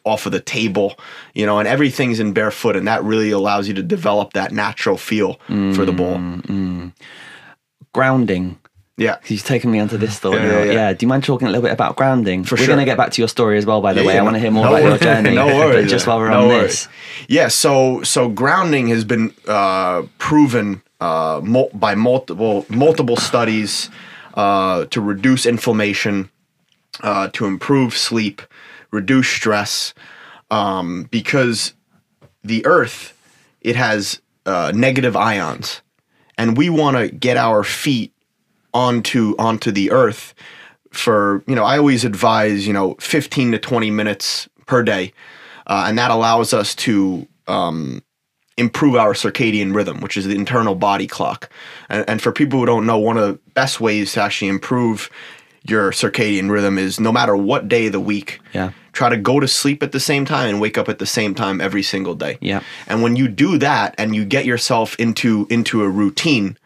off of the table, you know, and everything's in barefoot, and that really allows you to develop that natural feel mm, for the ball. Mm. Grounding. Yeah. You've taken me onto this thought. Yeah, yeah, yeah. yeah. Do you mind talking a little bit about grounding? For we're sure. going to get back to your story as well, by the yeah, way. yeah, I want to hear more no about worries. your journey. No worries. But just while we're no on worries. this. Yeah, so so grounding has been uh, proven uh, mul- by multiple multiple studies uh, to reduce inflammation, uh, to improve sleep, reduce stress, um, because the earth, it has uh, negative ions, and we want to get our feet onto onto the earth for, you know, I always advise, you know, fifteen to twenty minutes per day, uh, and that allows us to um, improve our circadian rhythm, which is the internal body clock. And, and for people who don't know, one of the best ways to actually improve your circadian rhythm is no matter what day of the week, yeah. try to go to sleep at the same time and wake up at the same time every single day. Yeah. And when you do that and you get yourself into into a routine,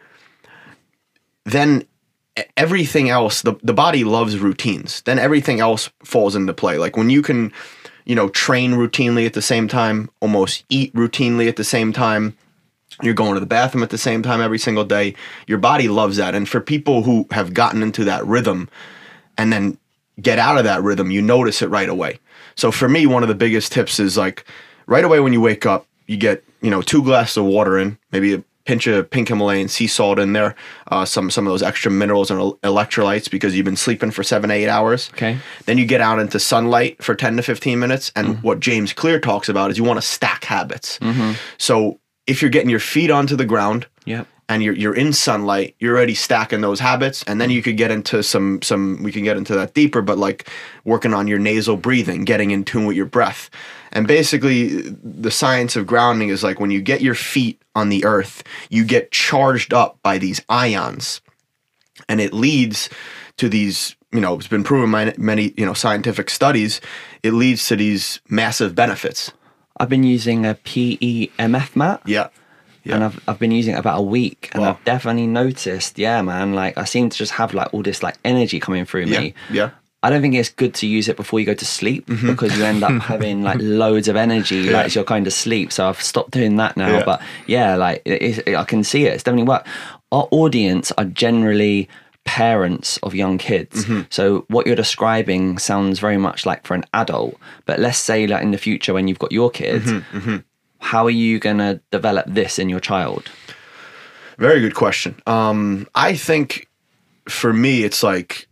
then everything else, the, the body loves routines. Then everything else falls into play. Like when you can, you know, train routinely at the same time, almost eat routinely at the same time, you're going to the bathroom at the same time every single day, your body loves that. And for people who have gotten into that rhythm and then get out of that rhythm, you notice it right away. So for me, one of the biggest tips is like right away when you wake up, you get, you know, two glasses of water in, maybe a pinch of pink Himalayan sea salt in there, uh, some some of those extra minerals and el- electrolytes because you've been sleeping for seven, eight hours. Okay. Then you get out into sunlight for ten to fifteen minutes. And mm-hmm. what James Clear talks about is you want to stack habits. Mm-hmm. So if you're getting your feet onto the ground, yep. and you're you're in sunlight, you're already stacking those habits, and then you could get into some some we can get into that deeper, but like working on your nasal breathing, getting in tune with your breath. And basically the science of grounding is like when you get your feet on the earth, you get charged up by these ions, and it leads to these, you know, it's been proven by many, you know, scientific studies, it leads to these massive benefits. I've been using a P E M F mat. Yeah. Yeah. And I've I've been using it about a week, and Wow. I've definitely noticed, yeah, man, like I seem to just have like all this like energy coming through Yeah. me. Yeah. I don't think it's good to use it before you go to sleep mm-hmm. because you end up having like loads of energy, yeah. like as you're going to sleep. So I've stopped doing that now. Yeah. But yeah, like it, it, I can see it. It's definitely work. Our audience are generally parents of young kids. Mm-hmm. So what you're describing sounds very much like for an adult. But let's say like in the future when you've got your kids, mm-hmm. Mm-hmm. how are you going to develop this in your child? Very good question. Um, I think for me, it's like,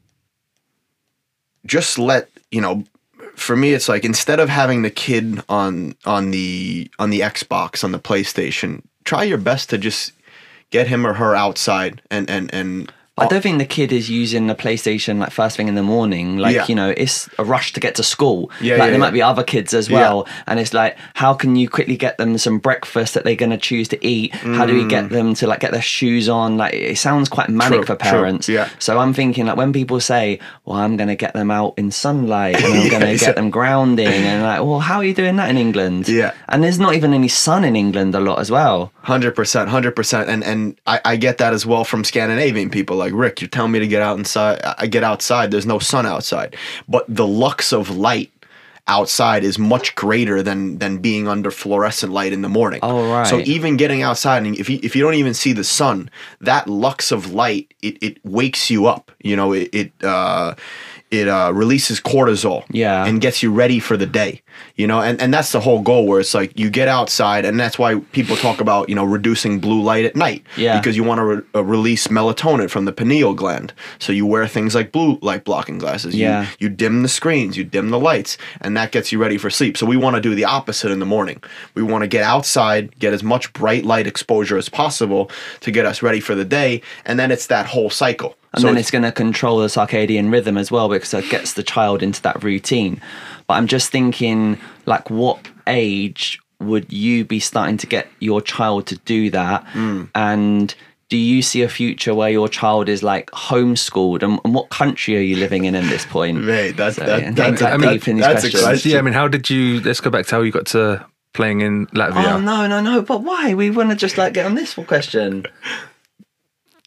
just let, you know, for me, it's like instead of having the kid on on the on the Xbox, on the PlayStation, try your best to just get him or her outside and and and. I don't think the kid is using the PlayStation like first thing in the morning. Like, yeah. you know, it's a rush to get to school. Yeah, like yeah, there yeah. might be other kids as well. Yeah. And it's like, how can you quickly get them some breakfast that they're going to choose to eat? Mm. How do we get them to like get their shoes on? Like it sounds quite manic true, for parents. True, yeah. So I'm thinking like when people say, well, I'm going to get them out in sunlight and I'm yeah, going to exactly. get them grounding. And like, well, how are you doing that in England? Yeah. And there's not even any sun in England a lot as well. one hundred percent, one hundred percent. And and I, I get that as well from Scandinavian people. Like, Rick, you're telling me to get out inside. I get outside. There's no sun outside. But the lux of light outside is much greater than than being under fluorescent light in the morning. Oh, right. So even getting outside, and if you, if you don't even see the sun, that lux of light, it, it wakes you up. You know, it, it uh, it uh, releases cortisol, yeah, and gets you ready for the day. You know, and, and that's the whole goal, where it's like you get outside, and that's why people talk about, you know, reducing blue light at night. Yeah. Because you want to re- uh, release melatonin from the pineal gland. So you wear things like blue light blocking glasses. You, Yeah. You dim the screens, you dim the lights, and that gets you ready for sleep. So we want to do the opposite in the morning. We want to get outside, get as much bright light exposure as possible to get us ready for the day, and then it's that whole cycle. And so then it's going to control the circadian rhythm as well, because it gets the child into that routine. But I'm just thinking, like, what age would you be starting to get your child to do that? Mm. And do you see a future where your child is like homeschooled? And, and what country are you living in at this point? Mate, that's So, that, yeah, that, that I mean, deep in these that's a questions. question. Yeah, I mean, how did you? Let's go back to how you got to playing in Latvia. Oh no, no, no! But why? We want to just like get on this one question.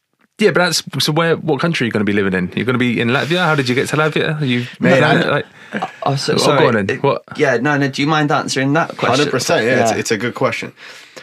Yeah, but that's so. Where? What country are you going to be living in? You're going to be in Latvia. How did you get to Latvia? You, Man, I- like, Oh, so, Oh, sorry. go on then. It- What? Yeah, no, no. Do you mind answering that question? Hundred percent. Yeah, It's, it's a good question.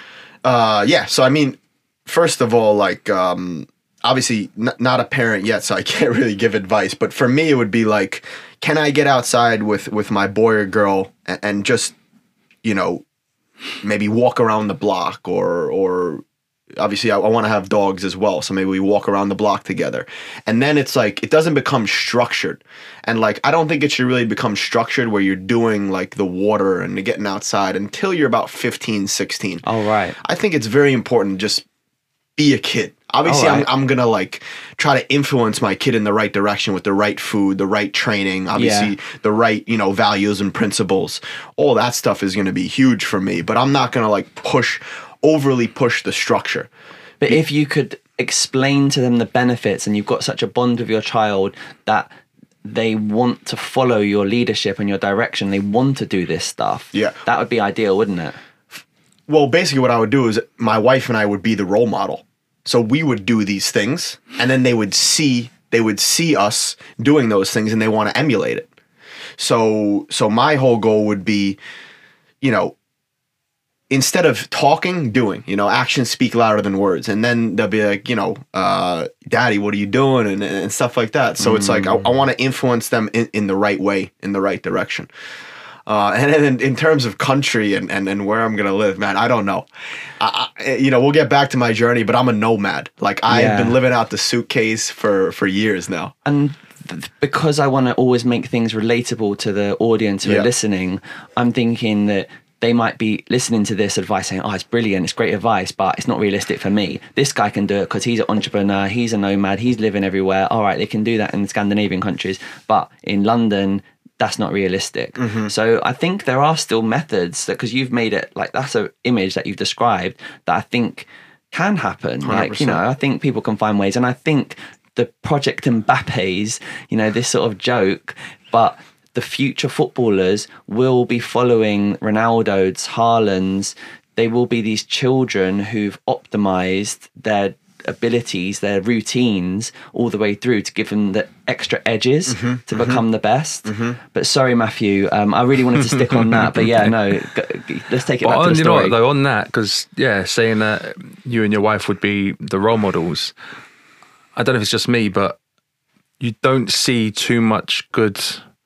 Uh, yeah. So I mean, first of all, like, um, obviously n- not a parent yet, so I can't really give advice. But for me, it would be like, can I get outside with with my boy or girl and, and just, you know, maybe walk around the block, or or obviously I, I want to have dogs as well, so maybe we walk around the block together. And then it's like, it doesn't become structured. And like, I don't think it should really become structured where you're doing like the water and getting outside until you're about fifteen, sixteen. Oh, right. I think it's very important to just be a kid. Obviously, All right. I'm, I'm going to like try to influence my kid in the right direction with the right food, the right training, obviously Yeah. the right, you know, values and principles. All that stuff is going to be huge for me, but I'm not going to like push, overly push the structure. But if you could explain to them the benefits, and you've got such a bond with your child that they want to follow your leadership and your direction, they want to do this stuff. Yeah. That would be ideal, wouldn't it? Well, basically what I would do is my wife and I would be the role model. So we would do these things, and then they would see they would see us doing those things, and they want to emulate it. So so my whole goal would be, you know, instead of talking, doing. You know, actions speak louder than words. And then they'll be like, you know, uh, Daddy, what are you doing? And, and stuff like that. So it's like I, I want to influence them in, in the right way, in the right direction. Uh, and then in terms of country and, and, and where I'm going to live, man, I don't know. I, I, you know, we'll get back to my journey, but I'm a nomad. Like, I've Yeah. been living out the suitcase for, for years now. And th- because I want to always make things relatable to the audience who Yeah. are listening, I'm thinking that they might be listening to this advice saying, oh, it's brilliant, it's great advice, but it's not realistic for me. This guy can do it because he's an entrepreneur, he's a nomad, he's living everywhere. All right, they can do that in Scandinavian countries, but in London, that's not realistic. Mm-hmm. So I think there are still methods that, because you've made it, like, that's an image that you've described that I think can happen. Like, you know, I think people can find ways. And I think the Project Mbappe's, you know, this sort of joke, but the future footballers will be following Ronaldo's, Haaland's. They will be these children who've optimized their abilities, their routines all the way through to give them the extra edges Mm-hmm, to become the best. But sorry, Matthew, um, I really wanted to stick on that. But yeah, no, g- let's take it But back on, to the you know story. what, though, on that, because, yeah, saying that you and your wife would be the role models, I don't know if it's just me, but you don't see too much good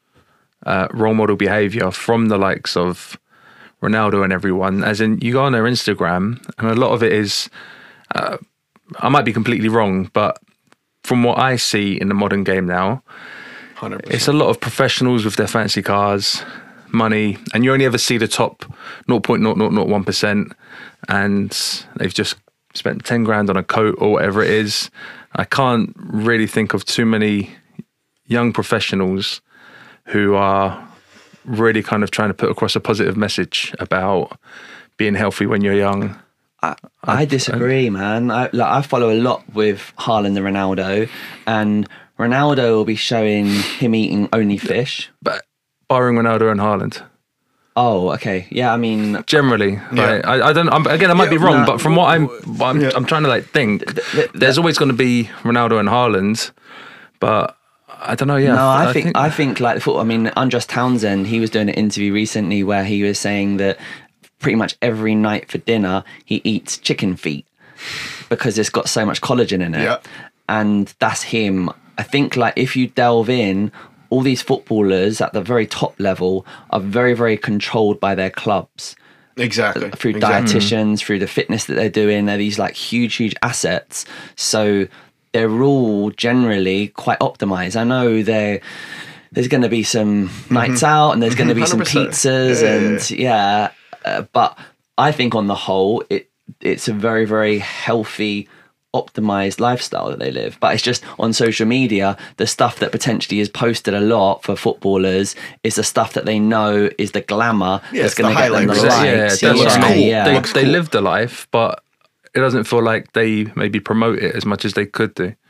uh, role model behaviour from the likes of Ronaldo and everyone. As in, you go on their Instagram, and a lot of it is, uh, I might be completely wrong, but from what I see in the modern game now, one hundred percent. it's a lot of professionals with their fancy cars, money, and you only ever see the top zero point zero zero zero one percent, and they've just spent ten grand on a coat or whatever it is. I can't really think of too many young professionals who are really kind of trying to put across a positive message about being healthy when you're young. I, I disagree, man. I, like, I follow a lot with Haaland and Ronaldo, and Ronaldo will be showing him eating only fish. But barring Ronaldo and Haaland, Oh, okay. Yeah, I mean, generally, Yeah. like, I, I don't. I'm, again, I might be Yeah, wrong, no. but from what I'm, what I'm, Yeah. I'm trying to like think. th- There's always going to be Ronaldo and Haaland, but I don't know. Yeah, no, I, think, I think like football. I mean, Andros Townsend, he was doing an interview recently where he was saying that pretty much every night for dinner he eats chicken feet because it's got so much collagen in it, Yeah. and that's him. I think like if you delve in, all these footballers at the very top level are very, very controlled by their clubs. Exactly. Through exactly. dietitians, through the fitness that they're doing. They're these like huge, huge assets. So they're all generally quite optimized. I know they're, there's going to be some nights out and there's going to be some one hundred percent. pizzas Yeah, yeah, and yeah. Uh, but I think on the whole, it it's a very, very healthy, optimized lifestyle that they live. But it's just on social media, the stuff that potentially is posted a lot for footballers is the stuff that they know is the glamour Yeah, that's it's going the to get them the highlight reel. likes. yeah, that looks yeah, cool. yeah. They, Looks they cool. live the life, but it doesn't feel like they maybe promote it as much as they could do.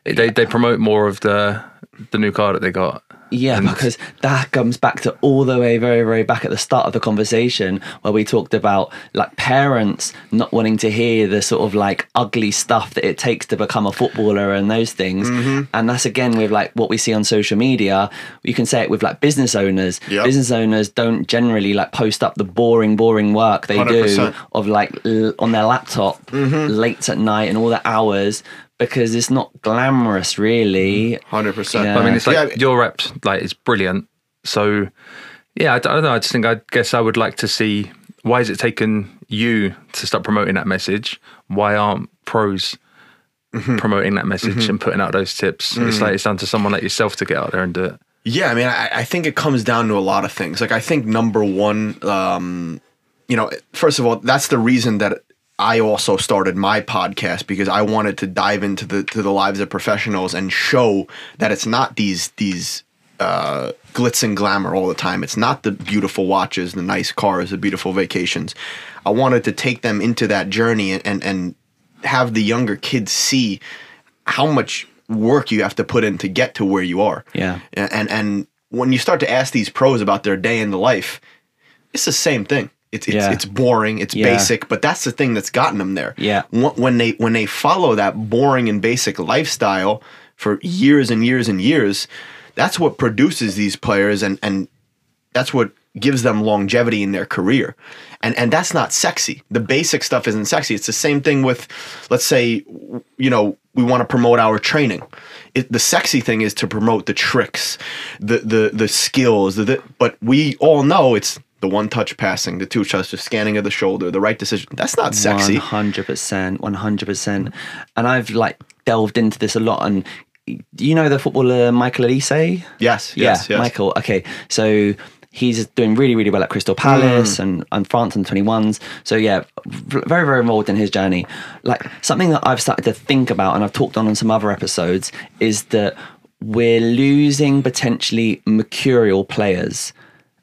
They they promote more of the the new car that they got. Yeah, And- because that comes back to all the way very, very back at the start of the conversation where we talked about like parents not wanting to hear the sort of like ugly stuff that it takes to become a footballer and those things. Mm-hmm. And that's again with like what we see on social media. You can say it with like business owners. Yep. Business owners don't generally like post up the boring, boring work they one hundred percent. do of like l- on their laptop Mm-hmm. late at night and all the hours because it's not glamorous really. one hundred percent. Yeah. I mean, it's like Yeah. your rep, like it's brilliant. So, yeah, I don't, I don't know. I just think, I guess I would like to see, why has it taken you to start promoting that message? Why aren't pros Mm-hmm. promoting that message and putting out those tips? It's like it's down to someone like yourself to get out there and do it. Yeah, I mean, I, I think it comes down to a lot of things. Like, I think number one, um, you know, first of all, that's the reason that I also started my podcast, because I wanted to dive into the to the lives of professionals and show that it's not these these uh, glitz and glamour all the time. It's not the beautiful watches, the nice cars, the beautiful vacations. I wanted to take them into that journey and and, and have the younger kids see how much work you have to put in to get to where you are. Yeah. And and when you start to ask these pros about their day in the life, it's the same thing. It's it's, Yeah. it's boring, it's Yeah. basic, but that's the thing that's gotten them there. Yeah. Wh- When they when they follow that boring and basic lifestyle for years and years and years, that's what produces these players, and and that's what gives them longevity in their career. And and that's not sexy. The basic stuff isn't sexy. It's the same thing with, let's say, you know, we want to promote our training. It, the sexy thing is to promote the tricks, the the the skills, the, the, but we all know it's the one-touch passing, the two-touch, the scanning of the shoulder, the right decision. That's not sexy. one hundred percent, one hundred percent. And I've like delved into this a lot. And you know the footballer Michael Elise? Yes, yes, yeah, yes. Michael. Okay, so he's doing really, really well at Crystal Palace and, and France and twenty-ones. So yeah, v- very, very involved in his journey. Like something that I've started to think about, and I've talked on on some other episodes, is that we're losing potentially mercurial players.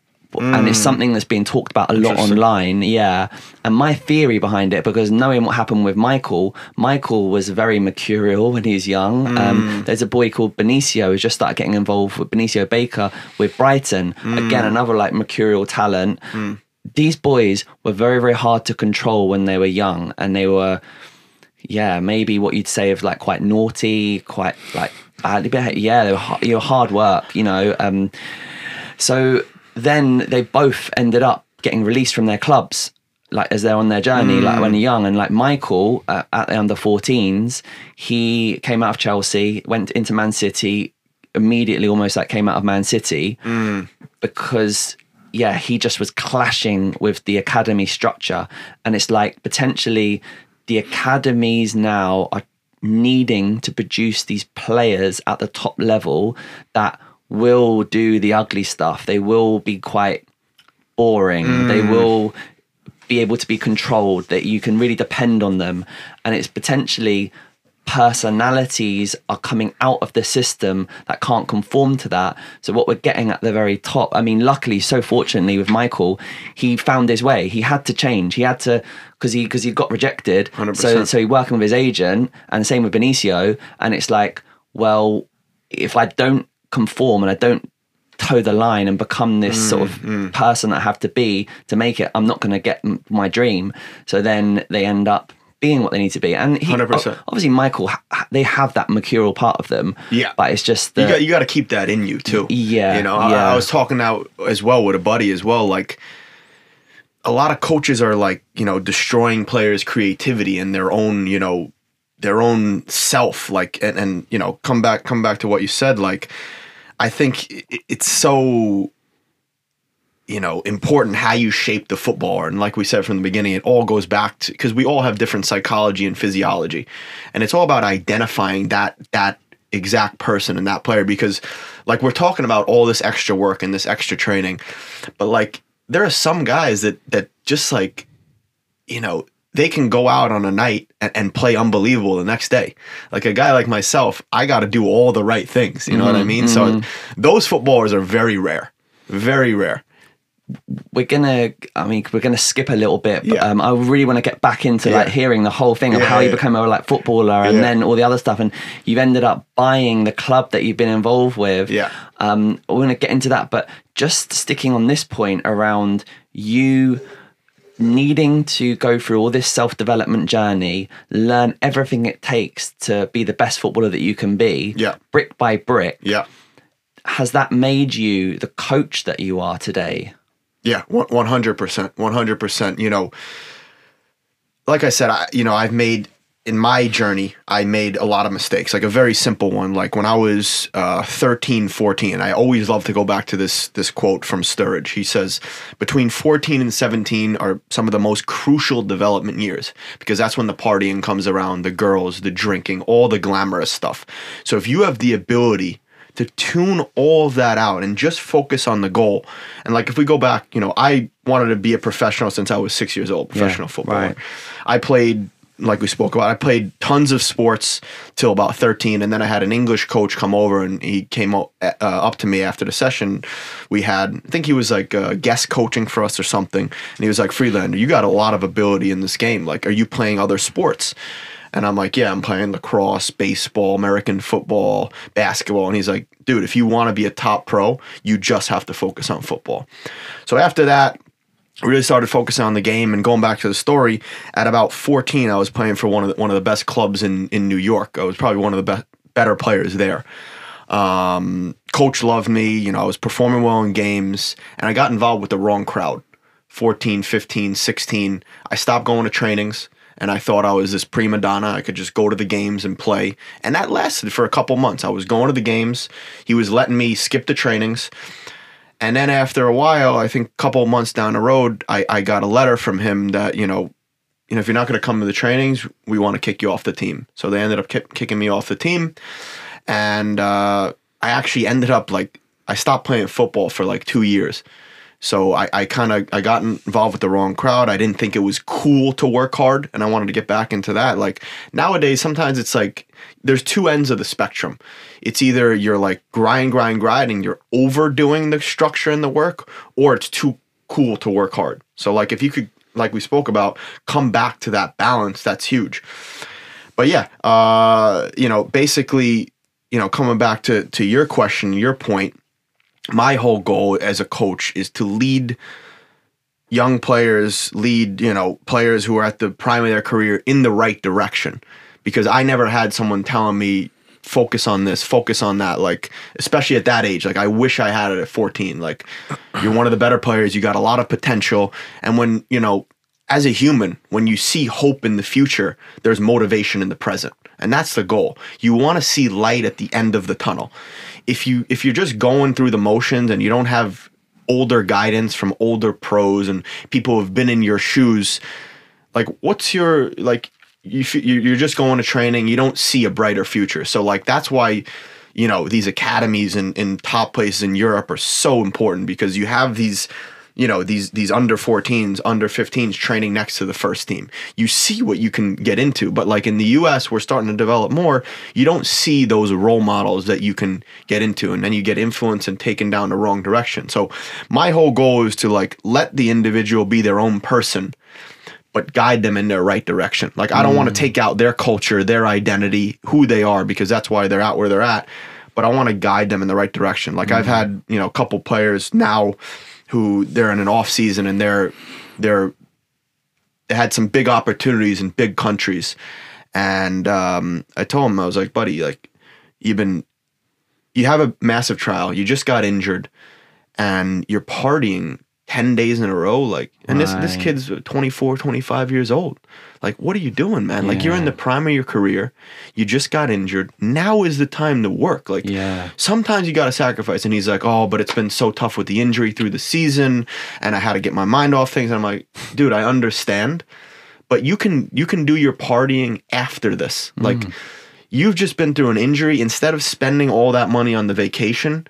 And it's something that's being talked about a lot Interesting. online, yeah. And my theory behind it, because knowing what happened with Michael, Michael was very mercurial when he was young. Um, there's a boy called Benicio who's just started getting involved with Benicio Baker with Brighton. Again, another like mercurial talent. These boys were very, very hard to control when they were young, and they were, yeah, maybe what you'd say of like quite naughty, quite like badly behaved. Yeah, they were hard, you know, hard work, you know. Um, so. Then they both ended up getting released from their clubs, like as they're on their journey, like when they're young. And like Michael uh, at the under fourteens, he came out of Chelsea, went into Man City, immediately almost like came out of Man City because, yeah, he just was clashing with the academy structure. And it's like potentially the academies now are needing to produce these players at the top level that will do the ugly stuff. They will be quite boring. Mm. They will be able to be controlled, that you can really depend on them. And it's potentially personalities are coming out of the system that can't conform to that. So what we're getting at the very top, I mean, luckily, so fortunately with Michael, he found his way. He had to change. He had to, because he because he got rejected. one hundred So percent. so he working with his agent, and same with Benicio. And it's like, well, if I don't conform and I don't toe the line and become this mm, sort of mm. person that I have to be to make it, I'm not going to get my dream. So then they end up being what they need to be. And he, one hundred percent. Obviously Michael, they have that mercurial part of them. Yeah. But it's just that you got you got to keep that in you too. Yeah. You know, yeah. I, I was talking out as well with a buddy as well. Like a lot of coaches are like, you know, destroying players' creativity and their own, you know, their own self. Like, and, and you know, come back, come back to what you said. Like, I think it's so, you know, important how you shape the footballer. And like we said from the beginning, it all goes back to, because we all have different psychology and physiology. And it's all about identifying that that exact person and that player. Because like we're talking about all this extra work and this extra training, but like there are some guys that that just like, you know, they can go out on a night and, and play unbelievable the next day. Like a guy like myself, I got to do all the right things. You know mm-hmm, what I mean? Mm-hmm. So those footballers are very rare, very rare. we're gonna, I mean, we're gonna skip a little bit, but Yeah. um, I really want to get back into Yeah. like hearing the whole thing of Yeah, how you yeah. became a like footballer and Yeah. then all the other stuff, and you've ended up buying the club that you've been involved with. Yeah. Um, I want to get into that, but just sticking on this point around you needing to go through all this self-development journey, learn everything it takes to be the best footballer that you can be, Yeah. brick by brick. Yeah. Has that made you the coach that you are today? Yeah, one hundred percent, one hundred percent. You know, like I said, I, you know, I've made in my journey, I made a lot of mistakes. Like a very simple one, like when I was uh, thirteen, fourteen. I always love to go back to this this quote from Sturridge. He says, "Between fourteen and seventeen are some of the most crucial development years because that's when the partying comes around, the girls, the drinking, all the glamorous stuff. So if you have the ability to tune all of that out and just focus on the goal. And like if we go back, you know, I wanted to be a professional since I was six years old, professional Yeah, footballer. right. I played, like we spoke about, I played tons of sports till about thirteen, and then I had an English coach come over and he came up, uh, up to me after the session. We had, I think he was like uh, guest coaching for us or something, and he was like, "Freelander, you got a lot of ability in this game. Like, are you playing other sports?" And I'm like, "Yeah, I'm playing lacrosse, baseball, American football, basketball." And he's like, "Dude, if you want to be a top pro, you just have to focus on football." So after that, I really started focusing on the game. And going back to the story, at about fourteen, I was playing for one of the, one of the best clubs in, in New York. I was probably one of the best, better players there. Um, coach loved me. You know, I was performing well in games. And I got involved with the wrong crowd. fourteen, fifteen, sixteen. I stopped going to trainings. And I thought I was this prima donna. I could just go to the games and play. And that lasted for a couple months. I was going to the games. He was letting me skip the trainings. And then after a while, I think a couple months down the road, I, I got a letter from him that, you know, you know, if you're not going to come to the trainings, we want to kick you off the team. So they ended up ki- kicking me off the team. And uh, I actually ended up like, I stopped playing football for like two years. So I, I kind of I got involved with the wrong crowd. I didn't think it was cool to work hard, and I wanted to get back into that. Like nowadays, sometimes it's like there's two ends of the spectrum. It's either you're like grind, grind, grind, and you're overdoing the structure and the work, or it's too cool to work hard. So like if you could, like we spoke about, come back to that balance, that's huge. But yeah, uh, you know, basically, you know, coming back to to your question, your point. My whole goal as a coach is to lead young players, lead, you know, players who are at the prime of their career in the right direction. Because I never had someone telling me, focus on this, focus on that. Like, especially at that age, like I wish I had it at fourteen. Like, you're one of the better players. You got a lot of potential. And when, you know, as a human, when you see hope in the future, there's motivation in the present. And that's the goal. You want to see light at the end of the tunnel. If you if you're just going through the motions and you don't have older guidance from older pros and people who have been in your shoes, like what's your like you you're just going to training, you don't see a brighter future. So like that's why, you know, these academies in, in top places in Europe are so important, because you have these, you know, these these under fourteens, under fifteens training next to the first team. You see what you can get into. But like in the U S, we're starting to develop more. You don't see those role models that you can get into, and then you get influenced and taken down the wrong direction. So my whole goal is to like let the individual be their own person, but guide them in their right direction. Like I don't mm. want to take out their culture, their identity, who they are, because that's why they're at where they're at. But I want to guide them in the right direction. Like mm. I've had, you know, a couple players now who they're in an off season and they're they're they had some big opportunities in big countries, and um, I told him, I was like, buddy, like you've been you have a massive trial, you just got injured, and you're partying ten days in a row, like, and right. this this kid's twenty-four, twenty-five years old. Like, what are you doing, man? Yeah. Like, you're in the prime of your career. You just got injured. Now is the time to work. Like, yeah. sometimes you got to sacrifice. And he's like, oh, but it's been so tough with the injury through the season, and I had to get my mind off things. And I'm like, dude, I understand, but you can you can do your partying after this. Mm. Like, you've just been through an injury. Instead of spending all that money on the vacation,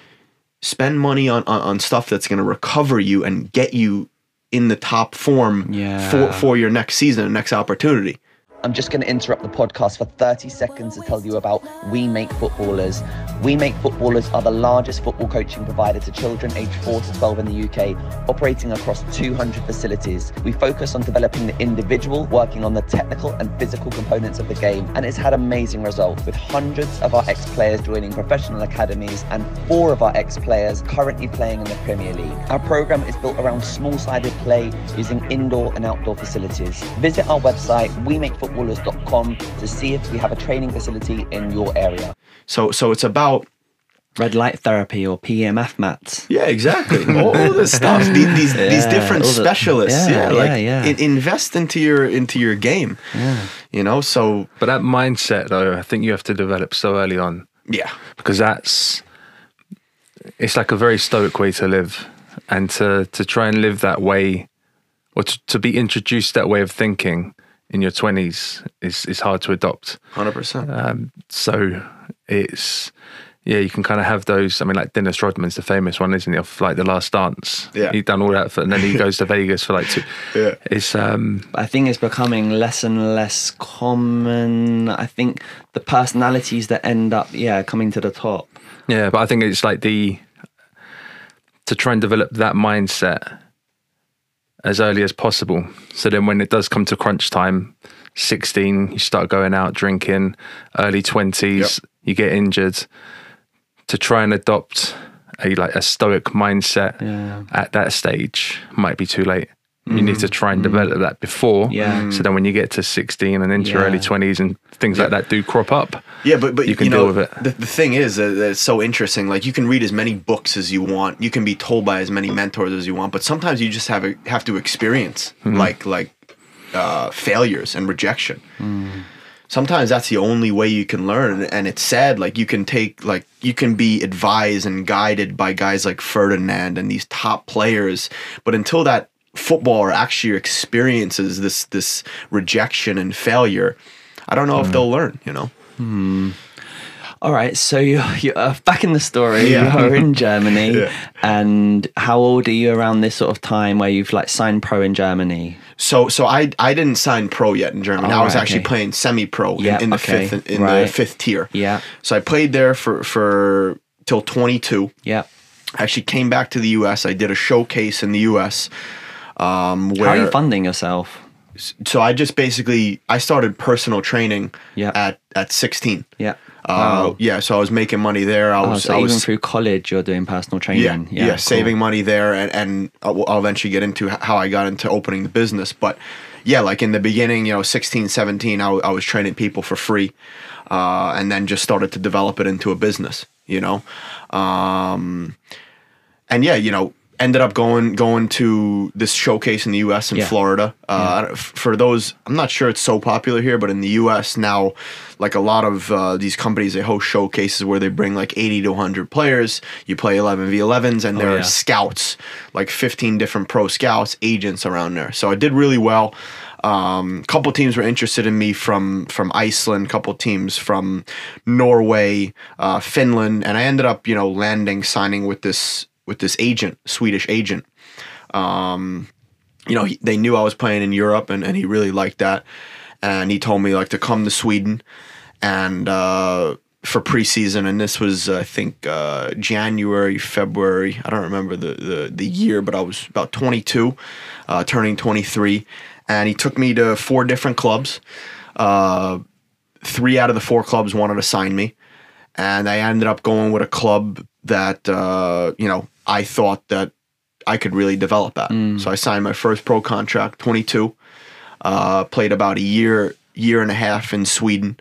spend money on, on, on stuff that's going to recover you and get you in the top form yeah. for, for your next season, next opportunity. I'm just going to interrupt the podcast for thirty seconds to tell you about We Make Footballers. We Make Footballers are the largest football coaching provider to children aged four to twelve in the U K, operating across two hundred facilities. We focus on developing the individual, working on the technical and physical components of the game, and it's had amazing results, with hundreds of our ex-players joining professional academies and four of our ex-players currently playing in the Premier League. Our program is built around small-sided play using indoor and outdoor facilities. Visit our website, we make footballers dot com, to see if we have a training facility in your area. So so it's about Red light therapy or P E M F mats. yeah, exactly. all, all this stuff. These these, Yeah, these different all the- specialists. yeah, Yeah, like yeah, yeah. in- invest into your into your game. Yeah. You know, so But that mindset, though, I think you have to develop so early on, yeah. because that's it's like a very stoic way to live, and to to try and live that way, or to, to be introduced that way of thinking in your twenties is is hard to adopt. one hundred percent. Um, so it's yeah, you can kind of have those. I mean, like Dennis Rodman's the famous one, isn't he? Of like The Last Dance. Yeah. He'd done all that, for, and then he goes to Vegas for like two. Yeah. It's um, I think it's becoming less and less common. I think the personalities that end up, yeah, coming to the top. yeah, but I think it's like the to try and develop that mindset as early as possible. So then when it does come to crunch time, sixteen, you start going out drinking, early twenties, Yep. you get injured. To try and adopt a like a stoic mindset Yeah. at that stage might be too late. You need to try and develop that before. Yeah. So then when you get to sixteen and into your Yeah. early twenties and things like that do crop up, Yeah, but but you you, can know, deal with it. The, the thing is that that it's so interesting. Like you can read as many books as you want. You can be told by as many mentors as you want. But sometimes you just have a, have to experience Mm-hmm. like like uh, failures and rejection. Sometimes that's the only way you can learn, and, and it's sad. Like you can take like you can be advised and guided by guys like Ferdinand and these top players, but until that footballer actually experiences this this rejection and failure, I don't know if they'll learn. You know. All right, so you're, you're uh, back in the story. Yeah. You're in Germany, Yeah. and how old are you around this sort of time where you've like signed pro in Germany? So so I I didn't sign pro yet in Germany. Oh, I was right, actually okay. playing semi pro Yeah, in, in the okay, fifth in the right. fifth tier. Yeah, So I played there for for till twenty-two. yeah. I actually came back to the U S. I did a showcase in the U S. Um, where How are you funding yourself? so I just basically I started personal training Yeah. at at sixteen. Yeah. Uh, Wow. Yeah, so I was making money there. I Oh, was so I even was through college, you're doing personal training. yeah, yeah, cool. saving money there, and, and I'll, I'll eventually get into h- how I got into opening the business. But yeah, like in the beginning, you know, sixteen, seventeen, I, w- I was training people for free, uh, and then just started to develop it into a business, you know. Um, and yeah, you know, ended up going going to this showcase in the U S in Yeah. Florida. Uh, f- For those, I'm not sure it's so popular here, but in the U S now, like a lot of uh, these companies, they host showcases where they bring like eighty to one hundred players. You play eleven v elevens, and there Oh, are yeah. scouts, like fifteen different pro scouts, agents around there. So I did really well. Um, couple teams were interested in me from from Iceland, couple teams from Norway, uh, Finland, and I ended up, you know, landing, signing with this with this agent, Swedish agent. Um, you know, he, they knew I was playing in Europe, and, and he really liked that. And he told me like to come to Sweden and uh, for preseason. And this was, I think, uh, January, February. I don't remember the, the, the year, but I was about twenty-two, uh, turning twenty-three. And he took me to four different clubs. Uh, three out of the four clubs wanted to sign me. And I ended up going with a club that, uh, you know, I thought that I could really develop at. So I signed my first pro contract, twenty-two. Uh, played about a year, year and a half in Sweden.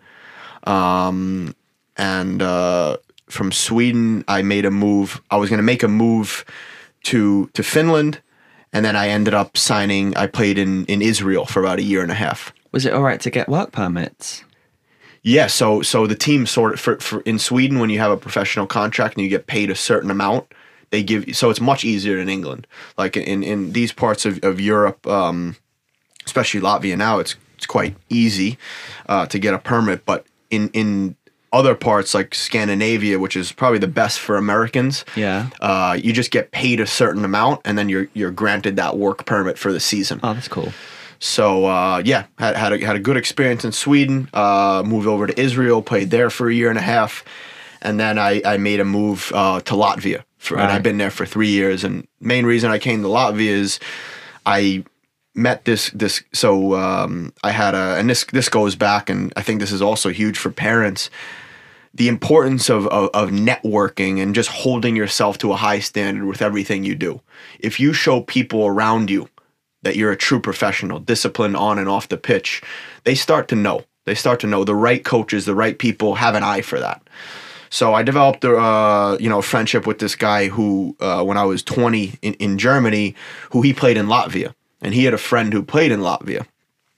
Um, and uh, from Sweden, I made a move. I was going to make a move to to Finland. And then I ended up signing, I played in, in Israel for about a year and a half. Was it all right to get work permits? Yeah, so so the team sort of for, for in Sweden, when you have a professional contract and you get paid a certain amount, they give you, so it's much easier in England. Like in, in these parts of, of Europe, um, especially Latvia now, it's it's quite easy uh, to get a permit. But in in other parts like Scandinavia, which is probably the best for Americans, Yeah. uh, you just get paid a certain amount and then you're you're granted that work permit for the season. Oh, that's cool. So uh, yeah, had had a, had a good experience in Sweden. Uh, moved over to Israel, played there for a year and a half, and then I, I made a move uh, to Latvia, for, and Right. I've been there for three years. And main reason I came to Latvia is I met this this. So um, I had a, and this this goes back, and I think this is also huge for parents. The importance of, of of networking and just holding yourself to a high standard with everything you do. If you show people around you that you're a true professional, disciplined on and off the pitch, they start to know. They start to know the right coaches, the right people have an eye for that. So I developed a uh, you know friendship with this guy who, uh, when I was twenty in, in Germany, who he played in Latvia, and he had a friend who played in Latvia.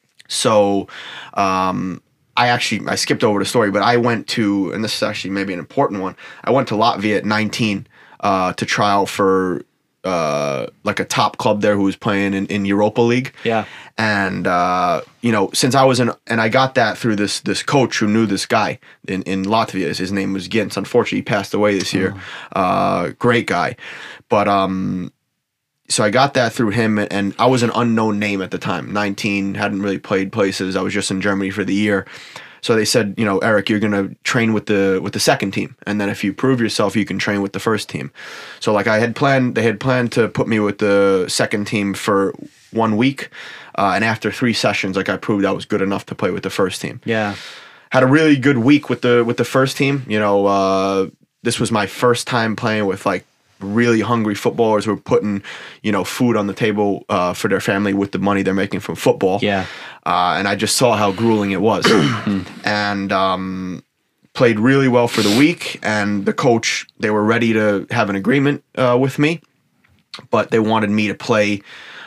So um, I actually I skipped over the story, but I went to, and this is actually maybe an important one. I went to Latvia at nineteen uh, to try out for. Uh, like a top club there who was playing in, in Europa League. Yeah. And, uh, you know, since I was in, and I got that through this this coach who knew this guy in, in Latvia. His name was Gintz. Unfortunately, he passed away this year. Oh. Uh, great guy. But, um, so I got that through him, and I was an unknown name at the time. nineteen, hadn't really played places. I was just in Germany for the year. So they said, you know, Eric, you're gonna train with the with the second team, and then if you prove yourself, you can train with the first team. So like I had planned, they had planned to put me with the second team for one week, uh, and after three sessions, like I proved I was good enough to play with the first team. Yeah, had a really good week with the with the first team. You know, uh, this was my first time playing with like really hungry footballers who were putting, you know, food on the table uh, for their family with the money they're making from football. Yeah. Uh, and I just saw how grueling it was. and um, played really well for the week. And the coach, they were ready to have an agreement uh, with me, but they wanted me to play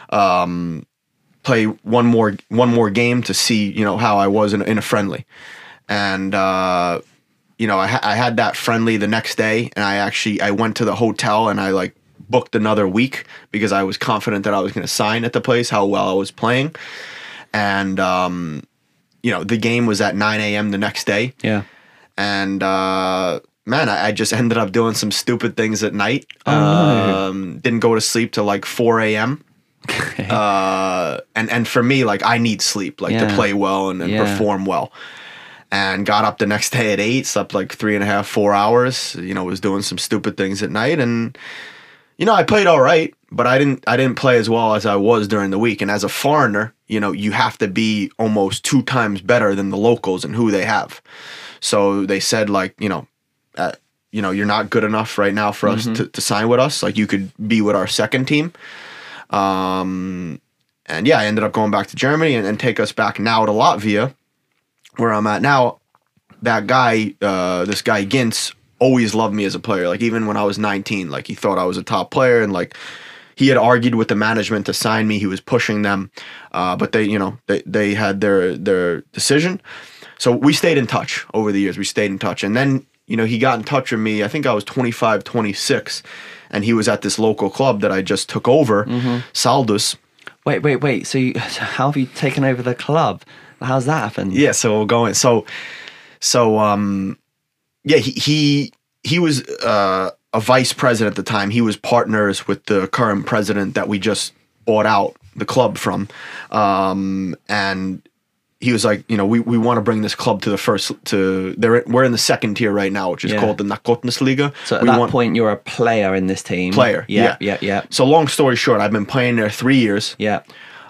um, play one more one more game to see, you know, how I was in, in a friendly. And uh, you know, I, ha- I had that friendly the next day, and I actually I went to the hotel and I like booked another week because I was confident that I was going to sign at the place, how well I was playing. And, um, you know, the game was at nine a.m. the next day. Yeah. And, uh, man, I, I just ended up doing some stupid things at night. Oh, no. um, didn't go to sleep till like four a.m. uh, and, and for me, like, I need sleep, like, Yeah. to play well and, and Yeah. perform well. And got up the next day at eight, slept like three and a half, four hours, you know, was doing some stupid things at night. And, you know, I played all right, but I didn't I didn't play as well as I was during the week. And as a foreigner, you know, you have to be almost two times better than the locals and who they have. So they said, like, you know, uh, you know, you're not good enough right now for us to, to sign with us. Like, you could be with our second team. Um, and yeah, I ended up going back to Germany and, and take us back now to Latvia, where I'm at now. That guy, uh, this guy Gintz, always loved me as a player. Like, even when I was nineteen, like, he thought I was a top player, and like, he had argued with the management to sign me. He was pushing them, uh, but they, you know, they they had their their decision. So we stayed in touch over the years. We stayed in touch, and then, you know, he got in touch with me. I think I was twenty-five, twenty-six, and he was at this local club that I just took over, mm-hmm. Saldus. Wait, wait, wait. So, you, so how have you taken over the club? How's that happened? Yeah, so we're going. So, so um, yeah, he he he was uh, a vice president at the time. He was partners with the current president that we just bought out the club from, um, and he was like, you know, we, we want to bring this club to the first to they're we're in the second tier right now, which is Yeah. called the Nakotnesliga. So at we that want, point, you're a player in this team. Player, Yeah, yeah. yeah, yeah. So long story short, I've been playing there three years. Yeah.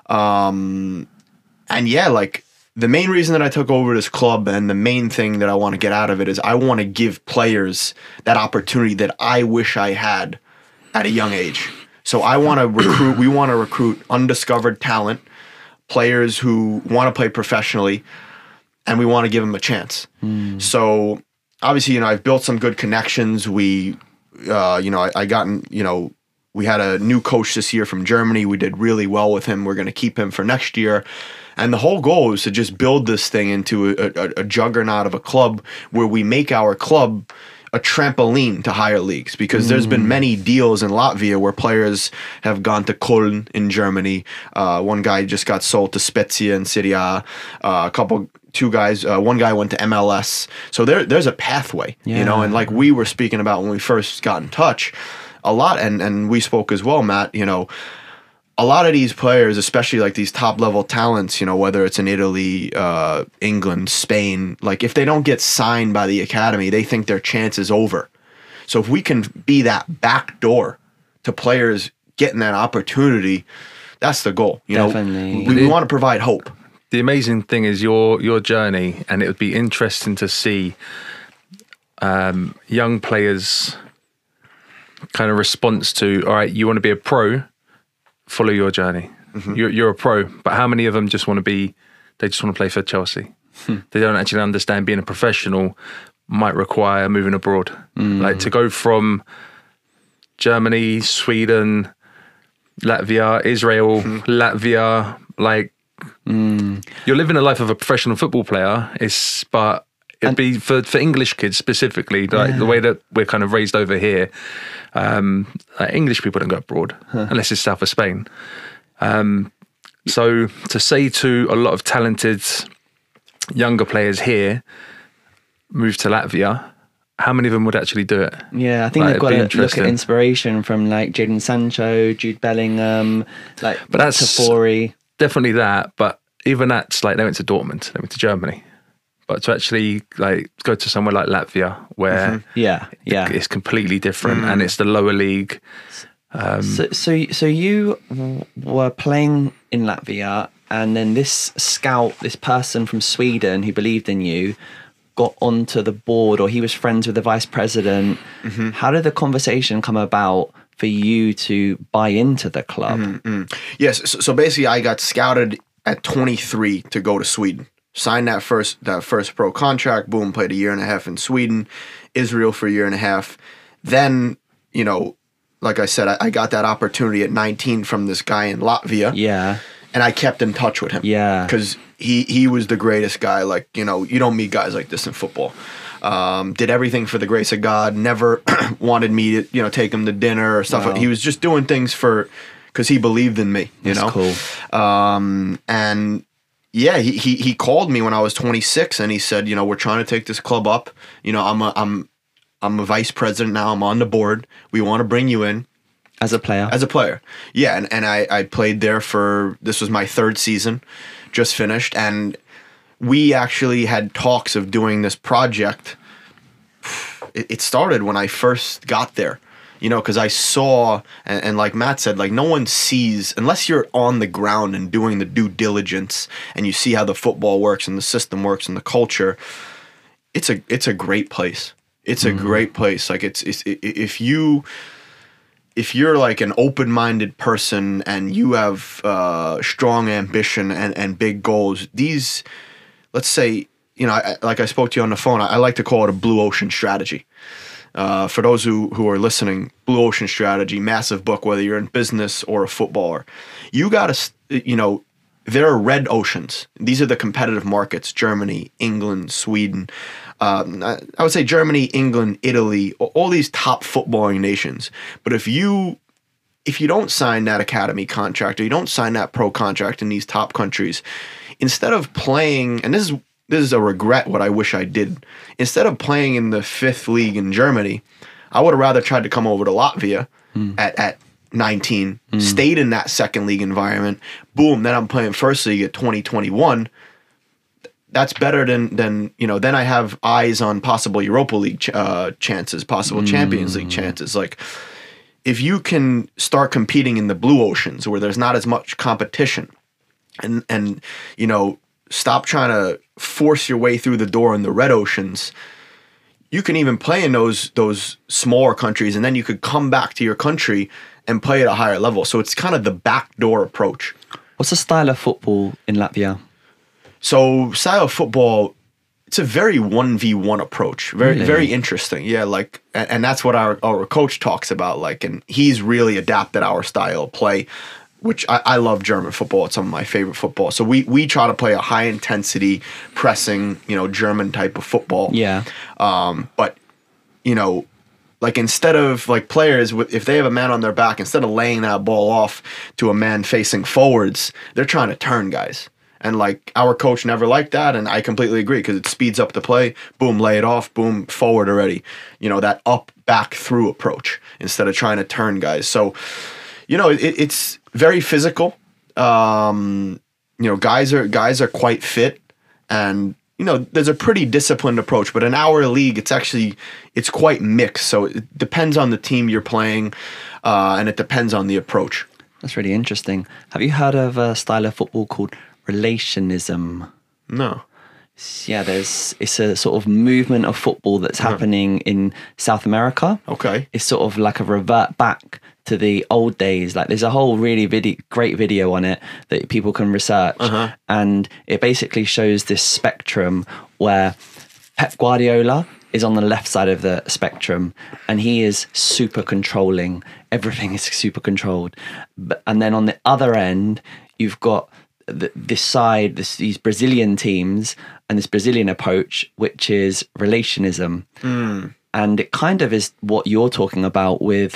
Um, and yeah, like, the main reason that I took over this club and the main thing that I want to get out of it is I want to give players that opportunity that I wish I had at a young age. So I want to recruit, we want to recruit undiscovered talent, players who want to play professionally, and we want to give them a chance. Mm. So obviously, you know, I've built some good connections. We, uh, you know, I, I gotten, you know, we had a new coach this year from Germany. We did really well with him. We're going to keep him for next year. And the whole goal is to just build this thing into a, a, a juggernaut of a club where we make our club a trampoline to higher leagues, because mm. there's been many deals in Latvia where players have gone to Köln in Germany. Uh, one guy just got sold to Spezia in Serie A. Uh, a couple, two guys, uh, one guy went to M L S. So there, there's a pathway, yeah. you know, and like we were speaking about when we first got in touch a lot, and, and we spoke as well, Matt, you know, a lot of these players, especially like these top level talents, you know, whether it's in Italy, uh, England, Spain, like if they don't get signed by the academy, they think their chance is over. So if we can be that back door to players getting that opportunity, that's the goal. You Definitely. know, we, we want to provide hope. The amazing thing is your your journey, and it would be interesting to see um, young players' kind of response to, all right, you want to be a pro, follow your journey. Mm-hmm. You're, you're a pro, but how many of them just want to be, they just want to play for Chelsea? Hmm. They don't actually understand being a professional might require moving abroad. Mm. Like to go from Germany, Sweden, Latvia, Israel, mm. Latvia, like mm. you're living the life of a professional football player. It's but it'd and, be for, for English kids specifically, like yeah. the way that we're kind of raised over here. Um, like English people don't go abroad huh. unless it's south of Spain. Um, so to say to a lot of talented younger players here, move to Latvia, how many of them would actually do it? Yeah, I think like, they've got to look at inspiration from like Jadon Sancho, Jude Bellingham, like but that's Tafori. Definitely that, but even that's like they went to Dortmund, they went to Germany. But to actually like go to somewhere like Latvia where mm-hmm. yeah, yeah. it's completely different mm. and it's the lower league. Um, so, so, so you w- were playing in Latvia, and then this scout, this person from Sweden who believed in you, got onto the board, or he was friends with the vice president. Mm-hmm. How did the conversation come about for you to buy into the club? Mm-hmm. Yes, so, so basically I got scouted at twenty-three to go to Sweden. Signed that first that first pro contract, boom, played a year and a half in Sweden, Israel for a year and a half. Then, you know, like I said, I, I got that opportunity at nineteen from this guy in Latvia. Yeah. And I kept in touch with him. Yeah. Because he, he was the greatest guy. Like, you know, you don't meet guys like this in football. Um, did everything for the grace of God. Never wanted me to, you know, take him to dinner or stuff. Wow. He was just doing things for, because he believed in me, you That's know? cool. Um, and yeah, he, he, he called me when I was twenty-six and he said, you know, we're trying to take this club up. You know, I'm a, I'm, I'm a vice president now. I'm on the board. We want to bring you in. As a player? As a player, yeah. And, and I, I played there for, this was my third season, just finished. And we actually had talks of doing this project. It, it started when I first got there, you know, because I saw, and, and like Matt said, like no one sees, unless you're on the ground and doing the due diligence and you see how the football works and the system works and the culture, it's a, it's a great place. It's a mm-hmm. great place. Like it's, it's, if you... If you're like an open-minded person and you have uh, strong ambition and, and big goals, these, let's say, you know, I, like I spoke to you on the phone, I, I like to call it a blue ocean strategy. Uh, for those who, who are listening, blue ocean strategy, massive book, whether you're in business or a footballer. You got to, you know, there are red oceans. These are the competitive markets, Germany, England, Sweden. Um, I would say Germany, England, Italy, all these top footballing nations. But if you if you don't sign that academy contract or you don't sign that pro contract in these top countries, instead of playing, and this is this is a regret what I wish I did, instead of playing in the fifth league in Germany, I would have rather tried to come over to Latvia mm. at, at nineteen, mm. stayed in that second league environment, boom, then I'm playing first league at twenty, twenty-one. That's better than, than, you know, then I have eyes on possible Europa League ch- uh, chances, possible mm. Champions League chances. Like, if you can start competing in the blue oceans where there's not as much competition and, and you know, stop trying to force your way through the door in the red oceans, you can even play in those those smaller countries and then you could come back to your country and play at a higher level. So it's kind of the backdoor approach. What's the style of football in Latvia? So style of football, it's a very one v one approach. Very really? very interesting. Yeah, like, and, and that's what our, our coach talks about. Like, and he's really adapted our style of play, which I, I love German football. It's some of my favorite football. So we we try to play a high intensity, pressing, you know, German type of football. Yeah. Um, but, you know, like instead of like players, if they have a man on their back, instead of laying that ball off to a man facing forwards, they're trying to turn guys. And like our coach never liked that, and I completely agree because it speeds up the play. Boom, lay it off. Boom, forward already. You know, that up, back, through approach instead of trying to turn guys. So, you know, it, it's very physical. Um, you know, guys are guys are quite fit, and you know, there's a pretty disciplined approach. But in our league, it's actually it's quite mixed. So it depends on the team you're playing, uh, and it depends on the approach. That's really interesting. Have you heard of a style of football called relationism? No. Yeah, there's it's a sort of movement of football that's Uh-huh. happening in South America. Okay. It's sort of like a revert back to the old days. Like there's a whole really video, great video on it that people can research, Uh-huh. and it basically shows this spectrum where Pep Guardiola is on the left side of the spectrum, and he is super controlling. Everything is super controlled. But, and then on the other end, you've got th- this side, this, these Brazilian teams, and this Brazilian approach, which is relationism. Mm. And it kind of is what you're talking about with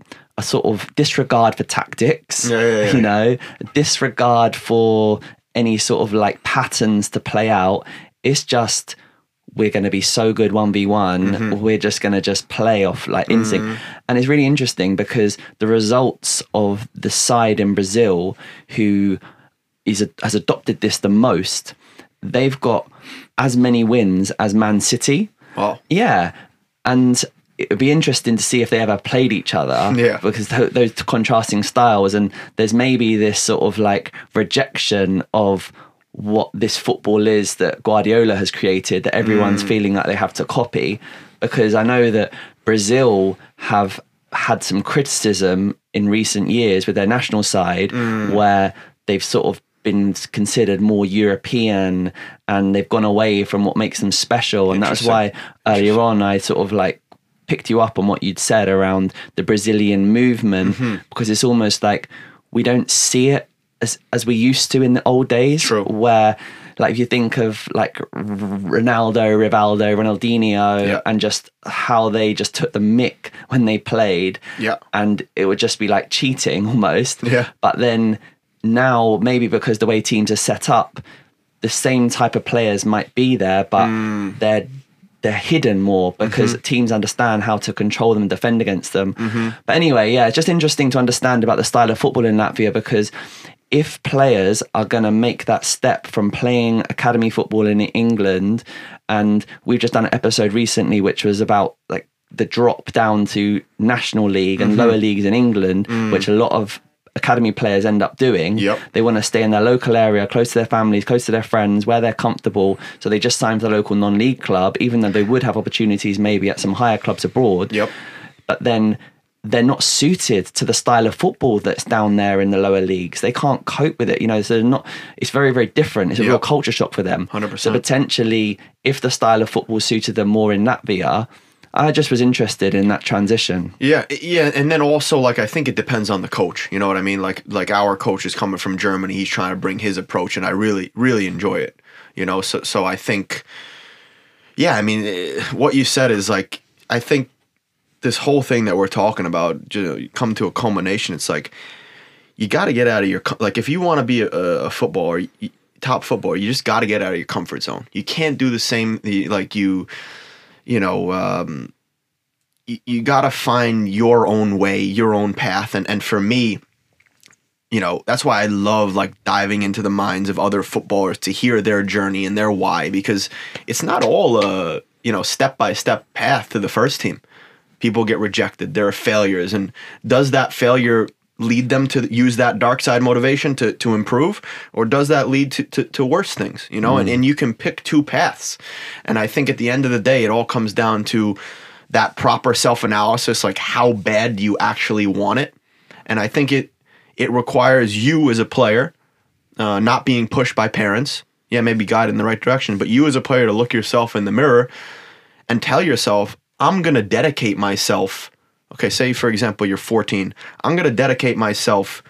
a sort of disregard for tactics, Yeah, yeah, yeah. you know, disregard for any sort of like patterns to play out. It's just, we're going to be so good one v one, Mm-hmm. we're just going to just play off like instinct. And it's really interesting because the results of the side in Brazil who is a, has adopted this the most, they've got as many wins as Man City. Wow. Yeah. And it would be interesting to see if they ever played each other. Yeah. Because th- those contrasting styles, and there's maybe this sort of like rejection of what this football is that Guardiola has created, that everyone's feeling like they have to copy. Because I know that Brazil have had some criticism in recent years with their national side where they've sort of been considered more European, and they've gone away from what makes them special. And that's why earlier on I sort of like picked you up on what you'd said around the Brazilian movement, because it's almost like we don't see it as as we used to in the old days. True. Where like if you think of like R- Ronaldo, Rivaldo, Ronaldinho, Yeah. and just how they just took the mick when they played, Yeah. and it would just be like cheating almost. Yeah. But then now, maybe because the way teams are set up, the same type of players might be there, but Mm. they're they're hidden more because Mm-hmm. teams understand how to control them and defend against them. But anyway, yeah, it's just interesting to understand about the style of football in Latvia, because if players are going to make that step from playing academy football in England, and we've just done an episode recently which was about like the drop down to National League and lower leagues in England, which a lot of academy players end up doing. Yep. They want to stay in their local area, close to their families, close to their friends, where they're comfortable. So they just sign for the local non-league club, even though they would have opportunities maybe at some higher clubs abroad. Yep. But then they're not suited to the style of football that's down there in the lower leagues. They can't cope with it. You know, so they're not, it's very, very different. It's a Yep. real culture shock for them. one hundred So percent. potentially, if the style of football suited them more in Latvia, I just was interested in that transition. Yeah, yeah, and then also like I think it depends on the coach. You know what I mean? Like like our coach is coming from Germany. He's trying to bring his approach, and I really really enjoy it. You know, so so I think, yeah, I mean, eh, what you said is like I think this whole thing that we're talking about, you know, you come to a culmination. It's like you got to get out of your co- like if you want to be a, a footballer, you- top footballer, you just got to get out of your comfort zone. You can't do the same the- like you. You know, um, you, you got to find your own way, your own path. And, and for me, you know, that's why I love like diving into the minds of other footballers to hear their journey and their why, because it's not all a, you know, step-by-step path to the first team. People get rejected. There are failures. And does that failure lead them to use that dark side motivation to, to improve, or does that lead to, to, to worse things, you know? And, and you can pick two paths. And I think at the end of the day, it all comes down to that proper self-analysis, like how bad do you actually want it? And I think it, it requires you as a player, uh, not being pushed by parents, yeah, maybe guided in the right direction, but you as a player to look yourself in the mirror and tell yourself, I'm going to dedicate myself. Okay, say, for example, you're fourteen. I'm going to dedicate myself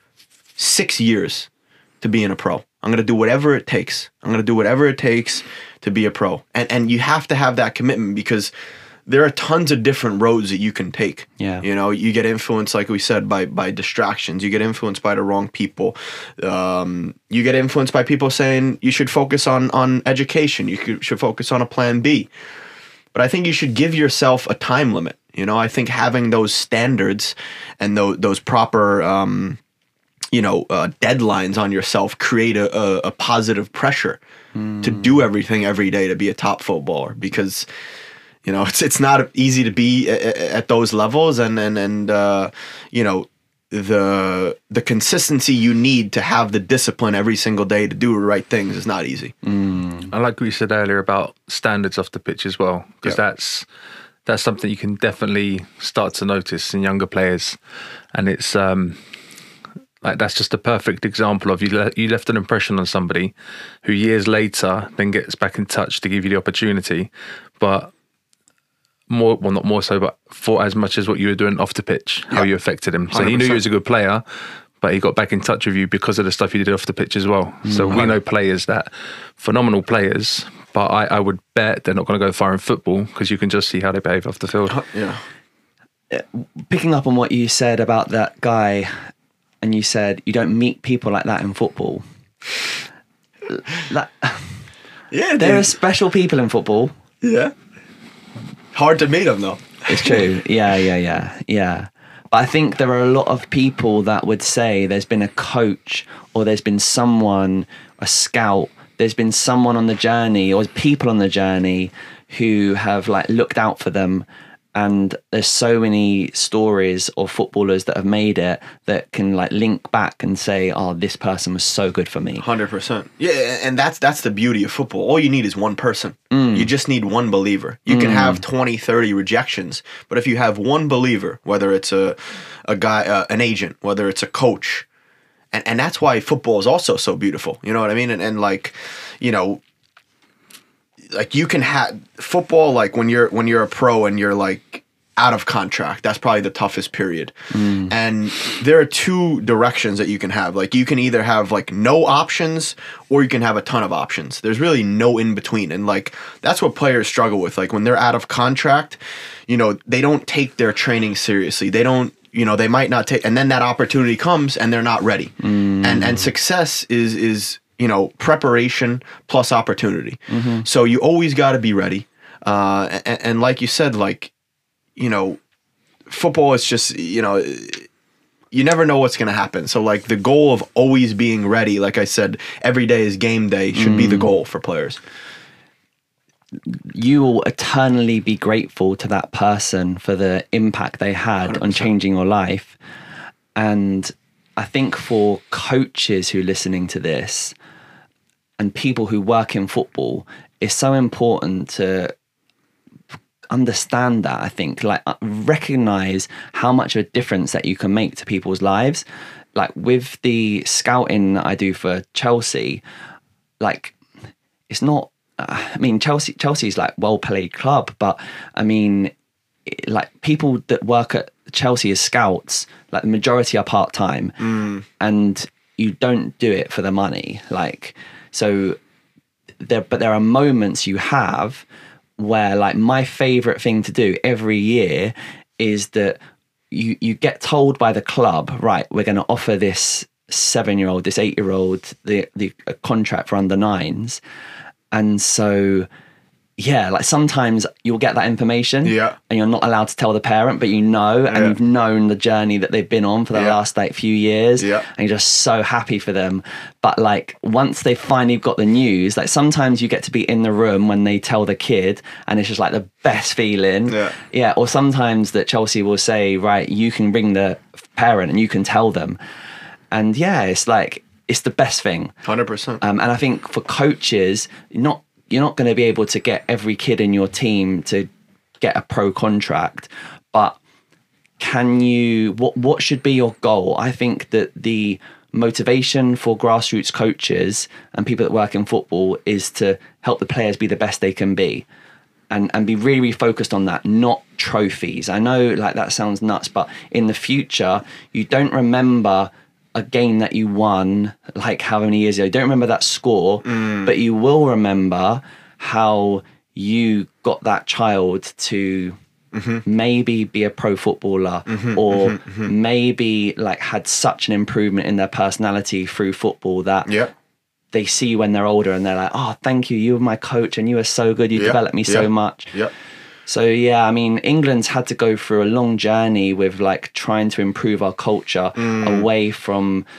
six years to being a pro. I'm going to do whatever it takes. I'm going to do whatever it takes to be a pro. And and you have to have that commitment, because there are tons of different roads that you can take. Yeah. You know, you get influenced, like we said, by by distractions. You get influenced by the wrong people. Um, you get influenced by people saying you should focus on, on education. You should, should focus on a plan B. But I think you should give yourself a time limit. You know, I think having those standards and those, those proper, um, you know, uh, deadlines on yourself create a, a, a positive pressure mm. to do everything every day to be a top footballer, because, you know, it's it's not easy to be at, at those levels, and and and uh, you know, the the consistency you need to have the discipline every single day to do the right things is not easy. Mm. I like what you said earlier about standards off the pitch as well, because yeah. that's that's something you can definitely start to notice in younger players, and it's um, like that's just a perfect example of you. Le- you left an impression on somebody who years later then gets back in touch to give you the opportunity, but more well not more so, but for as much as what you were doing off the pitch, how yeah. you affected him. So one hundred percent. he knew you was a good player, but he got back in touch with you because of the stuff you did off the pitch as well. Mm-hmm. So we know players that phenomenal players. But I, I would bet they're not going to go far in football, because you can just see how they behave off the field. Yeah. Picking up on what you said about that guy, and you said you don't meet people like that in football. Like, yeah, there dude. are special people in football. Yeah. Hard to meet them though. It's true. Yeah, yeah, yeah, yeah. But I think there are a lot of people that would say there's been a coach, or there's been someone, a scout, there's been someone on the journey, or people on the journey who have like looked out for them. And there's so many stories of footballers that have made it that can like link back and say, oh, this person was so good for me. one hundred percent. Yeah, and that's that's the beauty of football. All you need is one person. Mm. You just need one believer. You mm. can have twenty, thirty rejections, but if you have one believer, whether it's a a guy, uh, an agent, whether it's a coach, and and that's why football is also so beautiful. You know what I mean? And and like, you know, like you can have football, like when you're when you're a pro and you're like out of contract, that's probably the toughest period. Mm. And there are two directions that you can have. Like you can either have like no options, or you can have a ton of options. There's really no in between. And like that's what players struggle with. Like when they're out of contract, you know, they don't take their training seriously. They don't, you know, they might not take, and then that opportunity comes and they're not ready. Mm. And and success is is you know, preparation plus opportunity. Mm-hmm. So you always got to be ready. Uh, and, and like you said, like, you know, football is just, you know, you never know what's going to happen. So like the goal of always being ready, like I said, every day is game day should mm. be the goal for players. You will eternally be grateful to that person for the impact they had one hundred percent on changing your life. And I think for coaches who are listening to this, and people who work in football, it's so important to understand that, I think, like recognize how much of a difference that you can make to people's lives. Like with the scouting that I do for Chelsea, like it's not, uh, I mean, Chelsea Chelsea's like well-played club, but I mean, like people that work at Chelsea as scouts, like the majority are part-time mm. and you don't do it for the money. Like, so there, but there are moments you have where like my favorite thing to do every year is that you, you get told by the club, right, we're going to offer this seven-year-old, this eight-year-old, the, the a contract for under nines. And so, yeah, like sometimes you'll get that information yeah. and you're not allowed to tell the parent, but you know, and yeah. you've known the journey that they've been on for the yeah. last like few years yeah. and you're just so happy for them. But like once they finally got the news, like sometimes you get to be in the room when they tell the kid and it's just like the best feeling. Yeah. Yeah. Or sometimes that Chelsea will say, right, you can ring the parent and you can tell them. And yeah, it's like, it's the best thing. one hundred percent. Um, and I think for coaches, not you're not going to be able to get every kid in your team to get a pro contract, but can you, what, what should be your goal? I think that the motivation for grassroots coaches and people that work in football is to help the players be the best they can be and, and be really, really focused on that, not trophies. I know like that sounds nuts, but in the future, you don't remember a game that you won like how many years ago, you don't remember that score, mm. but you will remember how you got that child to mm-hmm. maybe be a pro footballer mm-hmm, or mm-hmm, mm-hmm. maybe like had such an improvement in their personality through football that yeah. they see you when they're older and they're like, oh, thank you, you were my coach and you were so good, you yeah. developed me yeah. so much. Yeah. So yeah, I mean, England's had to go through a long journey with like trying to improve our culture mm. away from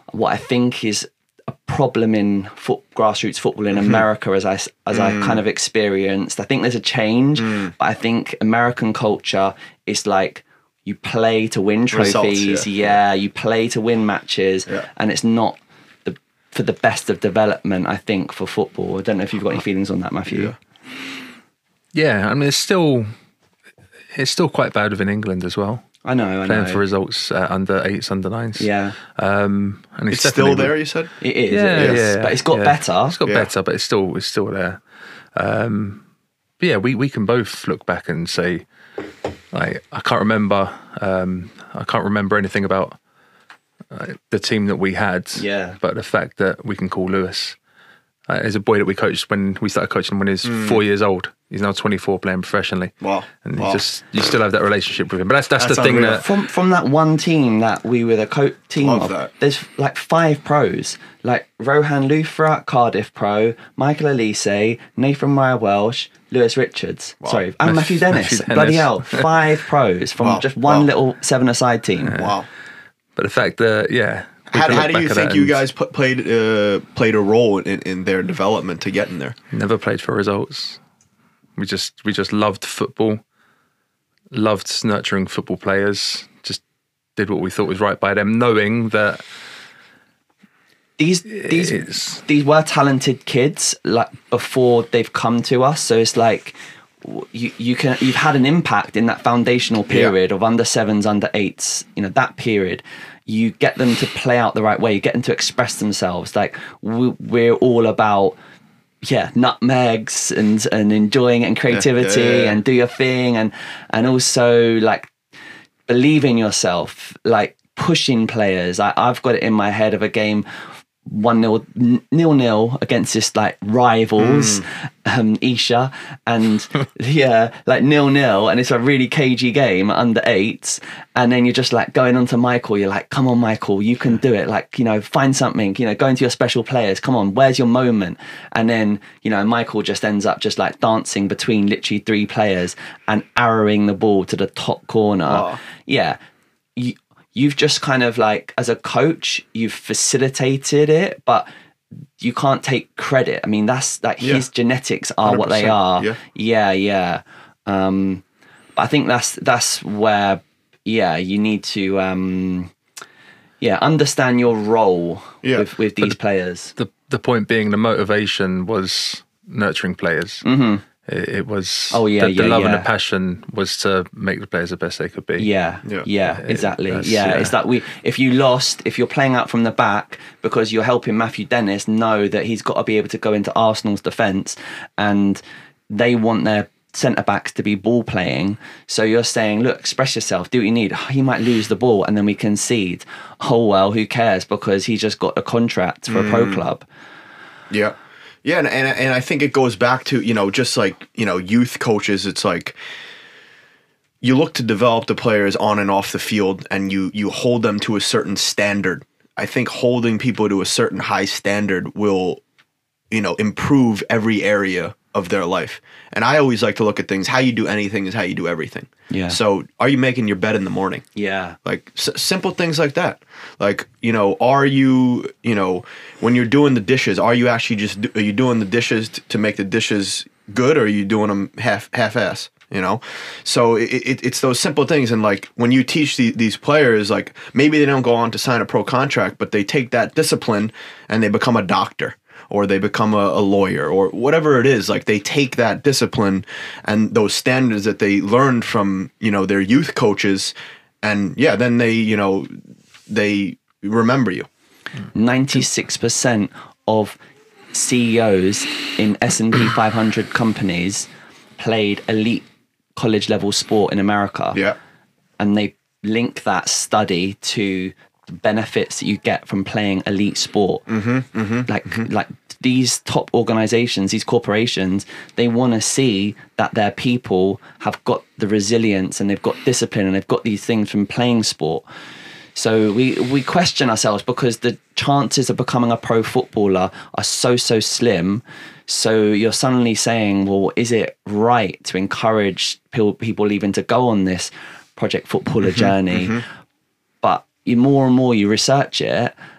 what I think is a problem in foot, grassroots football in America, as I as mm. I kind of experienced. I think there's a change, mm. but I think American culture is like you play to win trophies, Results, yeah. yeah, you play to win matches, yeah. and it's not the for the best of development. I think for football. I don't know if you've got any feelings on that, Matthew. Yeah, yeah I mean, it's still it's still quite bad within England as well. I know, I playing know. for results uh, under eights, under nines. Yeah. Um, and it's, it's still there, you said? It is, yeah, it is. Yeah, but it's got yeah. better. It's got yeah. better, but it's still it's still there. Um, but yeah, we, we can both look back and say, like, I can't remember, um, I can't remember anything about uh, the team that we had. Yeah. But the fact that we can call Lewis uh, as a boy that we coached when we started coaching when he was mm. four years old. He's now twenty-four, playing professionally. Wow! And wow. you just you still have that relationship with him. But that's that's, that's the unreal. thing that from from that one team that we were the co- team Love of. That. There's like five pros, like Rohan Luthra, Cardiff pro, Michael Elise, Nathan Meyer Welsh, Lewis Richards. Wow. Sorry, and Matthew Dennis. Matthew Dennis. Bloody hell, five pros from wow. just one wow. little seven-a-side team. Yeah. Wow! But the fact that yeah. How, how do you think you guys put, played uh, played a role in, in their development to get in there? Never played for results. We just we just loved football, loved nurturing football players. Just did what we thought was right by them, knowing that these these it's, these were talented kids like before they've come to us. So it's like you you can you've had an impact in that foundational period yeah. of under sevens, under eights. You know, that period. You get them to play out the right way. You get them to express themselves. Like we, we're all about, yeah, nutmegs and and enjoying it and creativity yeah, yeah, yeah. and do your thing and and also like believe in yourself, like pushing players. I, I've got it in my head of a game. one nil nil nil against this like rivals mm. um Isha and yeah like nil nil and it's a really cagey game under eights and then you're just like going on to Michael, you're like, come on Michael, you can do it, like, you know, find something, you know, go into your special players, come on, where's your moment? And then, you know, Michael just ends up just like dancing between literally three players and arrowing the ball to the top corner. Oh. Yeah, you You've just kind of like, as a coach, you've facilitated it, but you can't take credit. I mean, that's like yeah. his genetics are what they are. Yeah, yeah. yeah. Um, but I think that's that's where, yeah, you need to, um, yeah, understand your role yeah. with, with these the, players. The the point being, the motivation was nurturing players. Mm-hmm. It was oh yeah, the, yeah, the love yeah. and the passion was to make the players the best they could be. Yeah, yeah, yeah, exactly. It, yeah, yeah, it's that we if you lost, if you're playing out from the back because you're helping Matthew Dennis know that he's got to be able to go into Arsenal's defence and they want their centre backs to be ball playing. So you're saying, look, express yourself, do what you need. He might lose the ball and then we concede. Oh well, who cares? Because he just got a contract for mm. a pro club. Yeah. Yeah, and, and and I think it goes back to, you know, just like, you know, youth coaches, it's like you look to develop the players on and off the field and you you hold them to a certain standard. I think holding people to a certain high standard will, you know, improve every area of their life. And I always like to look at things, how you do anything is how you do everything. Yeah. So are you making your bed in the morning? Yeah. Like s- simple things like that. Like, you know, are you, you know, when you're doing the dishes, are you actually just, do, are you doing the dishes t- to make the dishes good or are you doing them half, half-ass, you know? So it, it, it's those simple things. And like when you teach the, these players, like maybe they don't go on to sign a pro contract, but they take that discipline and they become a doctor. Or they become a, a lawyer or whatever it is. Like they take that discipline and those standards that they learned from, you know, their youth coaches and yeah, then they, you know, they remember you. ninety-six percent of C E Os in S and P five hundred companies played elite college level sport in America. Yeah. And they link that study to the benefits that you get from playing elite sport. Mm-hmm, mm-hmm, like mm-hmm. like these top organizations, these corporations, they want to see that their people have got the resilience and they've got discipline and they've got these things from playing sport. So we we question ourselves because the chances of becoming a pro footballer are so so slim. So you're suddenly saying, well, is it right to encourage people even to go on this Project Footballer mm-hmm, journey? Mm-hmm. But you more and more you research it,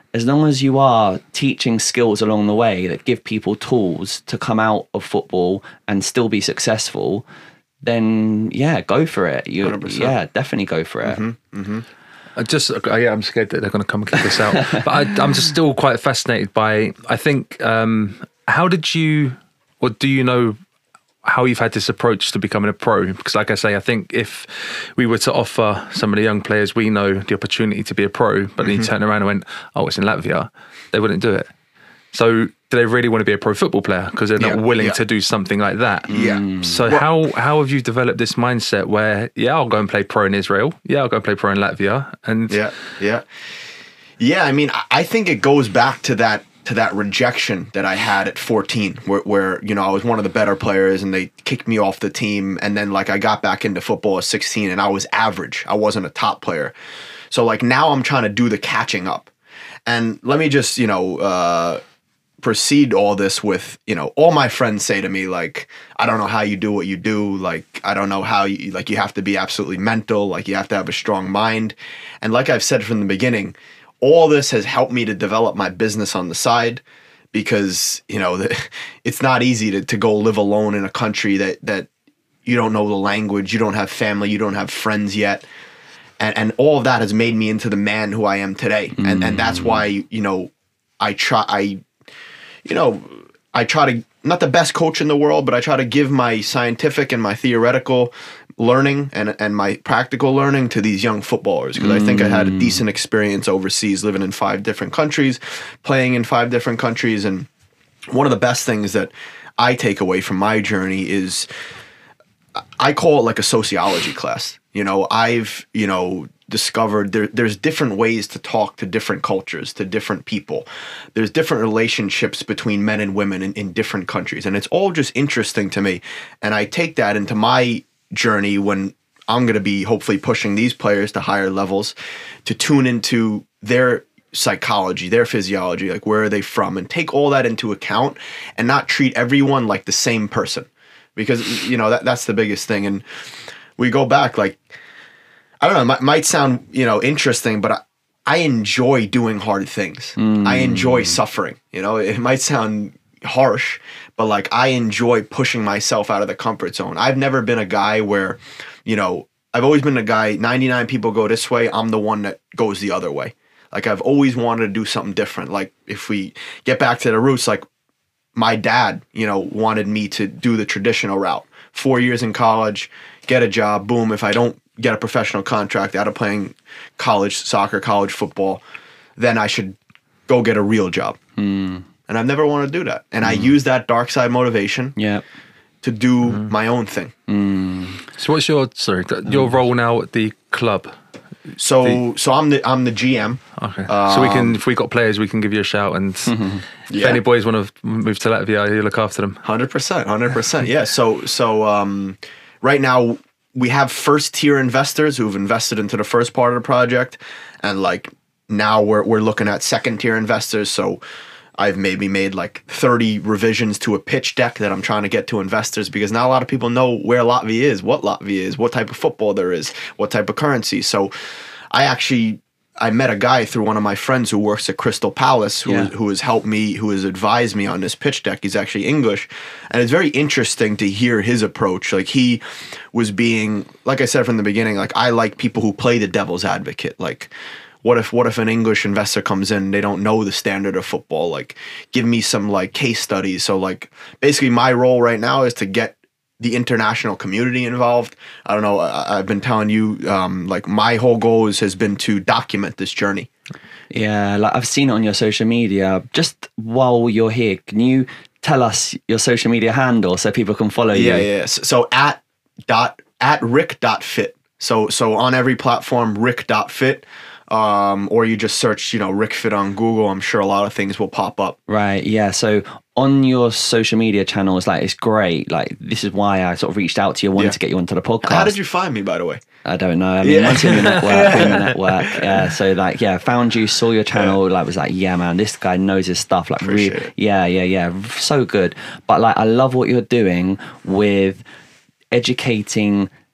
as long as you are teaching skills along the way that give people tools to come out of football and still be successful, then yeah, go for it. You, one hundred percent. yeah, definitely go for it. Mm-hmm, mm-hmm. I just, uh, yeah, I'm scared that they're going to come and kick us out. But I, I'm just still quite fascinated by, I think, um, how did you, or do you know how you've had this approach to becoming a pro? Because like I say, I think if we were to offer some of the young players we know the opportunity to be a pro, but then you turn around and went, oh, it's in Latvia, they wouldn't do it. So do they really want to be a pro football player because they're not Yeah, willing yeah. to do something like that? Yeah. So how how have you developed this mindset where, yeah, I'll go and play pro in Israel. Yeah, I'll go and play pro in Latvia. And Yeah, yeah, yeah. I mean, I- I think it goes back to that to that rejection that I had at fourteen, where, where you know I was one of the better players, and they kicked me off the team, and then like I got back into football at sixteen, and I was average. I wasn't a top player, so like now I'm trying to do the catching up, and let me just you know. Uh, proceed all this with, you know, all my friends say to me, like, I don't know how you do what you do. Like, I don't know how you, like, you have to be absolutely mental. Like, you have to have a strong mind. And like I've said from the beginning, all this has helped me to develop my business on the side because, you know, the, it's not easy to, to go live alone in a country that, that you don't know the language, you don't have family, you don't have friends yet. And, and all of that has made me into the man who I am today. Mm. And, and that's why, you know, I try, I, you know, I try to, not the best coach in the world, but I try to give my scientific and my theoretical learning and, and my practical learning to these young footballers. Because mm. I think I had a decent experience overseas, living in five different countries, playing in five different countries. And one of the best things that I take away from my journey is, I call it like a sociology class. You know, I've, you know, discovered there, there's different ways to talk to different cultures, to different people. There's different relationships between men and women in, in different countries. And it's all just interesting to me. And I take that into my journey when I'm going to be hopefully pushing these players to higher levels to tune into their psychology, their physiology, like where are they from, and take all that into account and not treat everyone like the same person. Because, you know, that that's the biggest thing. And we go back, like, I don't know, it might, might sound, you know, interesting, but I, I enjoy doing hard things. Mm. I enjoy suffering. You know, it might sound harsh, but like I enjoy pushing myself out of the comfort zone. I've never been a guy where, you know, I've always been a guy, ninety-nine people go this way, I'm the one that goes the other way. Like I've always wanted to do something different. Like if we get back to the roots, like my dad, you know, wanted me to do the traditional route. Four years in college, get a job, boom. If I don't get a professional contract out of playing college soccer, college football, then I should go get a real job. Mm. And I've never wanted to do that. And mm. I use that dark side motivation yep. to do mm. my own thing. Mm. So what's your, sorry, your role now at the club? So the, so I'm the I'm the G M. Okay. Um, so we can, if we got players, we can give you a shout, and yeah. if any boys want to move to Latvia, you look after them. Hundred percent, hundred percent. Yeah. So so um, right now we have first tier investors who've invested into the first part of the project, and like now we're we're looking at second tier investors. So I've maybe made like thirty revisions to a pitch deck that I'm trying to get to investors, because not a lot of people know where Latvia is, what Latvia is, what type of football there is, what type of currency. So I actually, I met a guy through one of my friends who works at Crystal Palace who, yeah. who has helped me, who has advised me on this pitch deck. He's actually English. And it's very interesting to hear his approach. Like he was being, like I said from the beginning, like I like people who play the devil's advocate. Like, What if what if an English investor comes in, they don't know the standard of football? Like, give me some like case studies. So like basically my role right now is to get the international community involved. I don't know, I, I've been telling you, um, like my whole goal is, has been to document this journey. Yeah, like I've seen it on your social media. Just while you're here, can you tell us your social media handle so people can follow you? Yeah, yeah. So, so at dot at rick dot fit. So so on every platform, rick dot fit. Um, or you just search, you know, Rick Fit on Google. I'm sure a lot of things will pop up. Right. Yeah. So on your social media channels, like it's great. Like this is why I sort of reached out to you, wanted yeah. to get you onto the podcast. How did you find me, by the way? I don't know. I mean, yeah. once in your network, in the network. Yeah. So like, yeah, found you, saw your channel, yeah. like was like, yeah, man, this guy knows his stuff. Like, Appreciate really, it. yeah, yeah, yeah, so good. But like, I love what you're doing with educating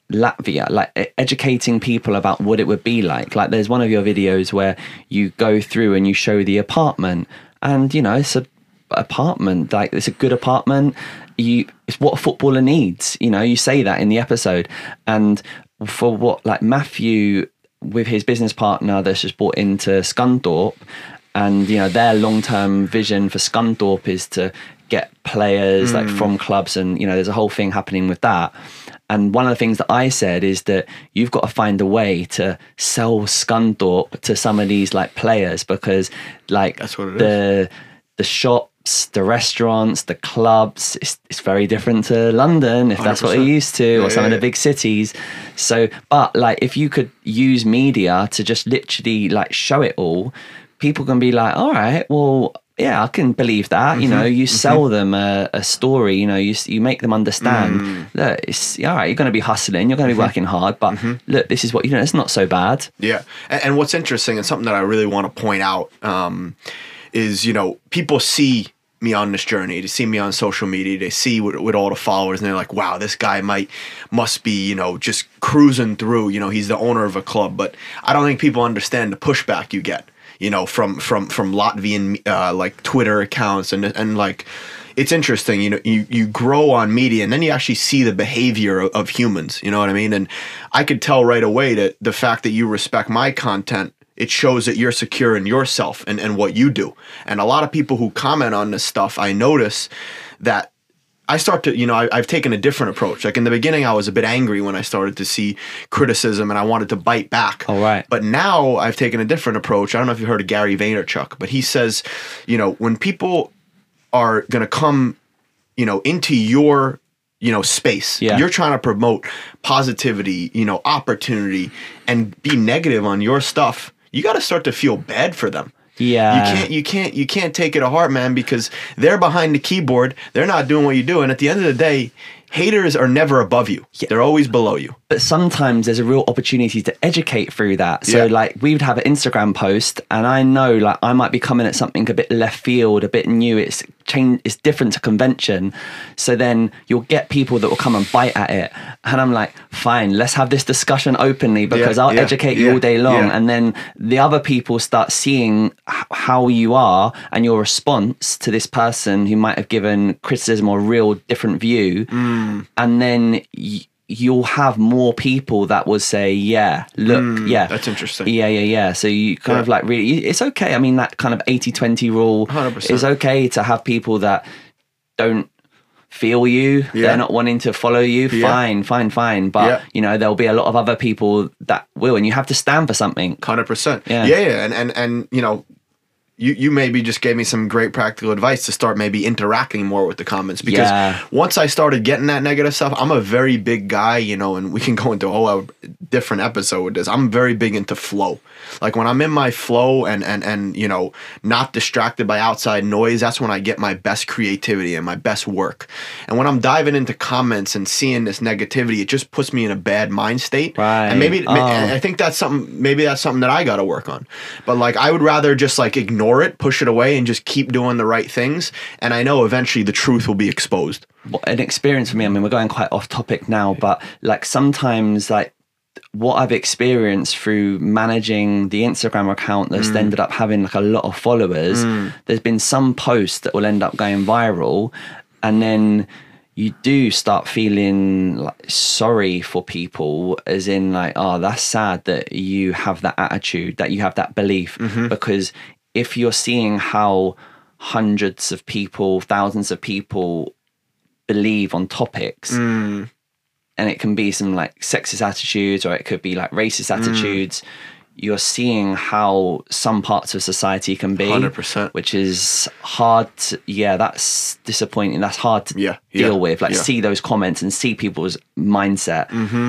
Latvia, like e- educating people about what it would be like. Like there's one of your videos where you go through and you show the apartment, and you know it's a apartment, like it's a good apartment. You, it's what a footballer needs. You know, you say that in the episode, and for what like Matthew with his business partner that's just bought into Scunthorpe, and you know their long-term vision for Scunthorpe is to get players mm. like from clubs, and you know there's a whole thing happening with that. And one of the things that I said is that you've got to find a way to sell Scunthorpe to some of these like players, because like that's what it the is. the shops, the restaurants, the clubs, it's, it's very different to London if that's what you're used to, yeah, or some yeah, of the big cities. So, but like if you could use media to just literally like show it all, people can be like, all right, well, yeah, I can believe that. Mm-hmm, you know, you sell mm-hmm. them a, a story, you know, you you make them understand, mm. look, it's all right, you're going to be hustling, you're going to be mm-hmm. working hard, but mm-hmm. look, this is what you know, it's not so bad. Yeah. And, and what's interesting and something that I really want to point out um, is, you know, people see me on this journey, they see me on social media, they see with, with all the followers, and they're like, wow, this guy might, must be, you know, just cruising through, you know, he's the owner of a club. But I don't think people understand the pushback you get, you know, from from from Latvian uh, like Twitter accounts, and and like it's interesting, you know, you you grow on media and then you actually see the behavior of, of humans, you know what I mean? And I could tell right away that the fact that you respect my content, it shows that you're secure in yourself and, and what you do. And a lot of people who comment on this stuff, I notice that I start to, you know, I, I've taken a different approach. Like in the beginning, I was a bit angry when I started to see criticism and I wanted to bite back. All right. But now I've taken a different approach. I don't know if you've heard of Gary Vaynerchuk, but he says, you know, when people are going to come, you know, into your, you know, space, yeah. you're trying to promote positivity, you know, opportunity, and be negative on your stuff, you got to start to feel bad for them. Yeah. You can't you can't you can't take it to heart, man, because they're behind the keyboard, they're not doing what you do, and at the end of the day, haters are never above you. Yeah. They're always below you. But sometimes there's a real opportunity to educate through that. So yeah. like we would have an Instagram post, and I know like I might be coming at something a bit left field, a bit new. It's change, it's different to convention. So then you'll get people that will come and bite at it. And I'm like, fine, let's have this discussion openly, because yeah, I'll yeah, educate yeah, you all day long. yeah. And then the other people start seeing h- how you are and your response to this person who might have given criticism or a real different view. Mm. And then y- you'll have more people that will say, yeah, look, mm, yeah. That's interesting. Yeah, yeah, yeah. So you kind yeah. of like really, it's okay. I mean, that kind of eighty twenty rule one hundred percent. is okay to have people that don't feel you, yeah. they're not wanting to follow you, yeah. fine, fine, fine. But, yeah. you know, there'll be a lot of other people that will, and you have to stand for something. one hundred percent. Yeah, yeah, yeah. And, and, and you know, You you maybe just gave me some great practical advice to start maybe interacting more with the comments, because yeah. once I started getting that negative stuff, I'm a very big guy, you know, and we can go into a whole different episode with this. I'm very big into flow. Like when I'm in my flow and, and, and, you know, not distracted by outside noise, that's when I get my best creativity and my best work. And when I'm diving into comments and seeing this negativity, it just puts me in a bad mind state. Right. And maybe, oh. I think that's something, maybe that's something that I got to work on. But like, I would rather just like ignore it, push it away, and just keep doing the right things. And I know eventually the truth will be exposed. An experience for me, I mean, we're going quite off topic now, but like sometimes like what I've experienced through managing the Instagram account that's mm. ended up having like a lot of followers, mm. there's been some posts that will end up going viral, and then you do start feeling like sorry for people, as in like, oh, that's sad that you have that attitude, that you have that belief, mm-hmm. because if you're seeing how hundreds of people, thousands of people believe on topics, mm. and it can be some like sexist attitudes, or it could be like racist attitudes, mm. you're seeing how some parts of society can be, one hundred percent. Which is hard to, yeah, that's disappointing. That's hard to yeah, deal yeah, with, like yeah. see those comments and see people's mindset. Mm-hmm.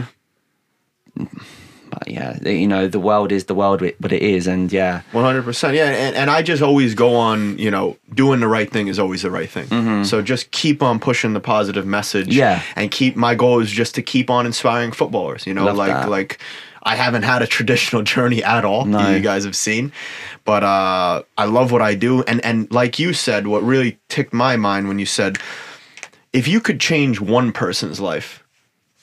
But yeah, you know, the world is the world, but it is, and yeah. one hundred percent, yeah, and, and I just always go on, you know, doing the right thing is always the right thing. Mm-hmm. So just keep on pushing the positive message. Yeah. And keep, my goal is just to keep on inspiring footballers, you know, Love like, that. like I haven't had a traditional journey at all, No. you guys have seen, but uh, I love what I do. And, and like you said, what really ticked my mind when you said, if you could change one person's life,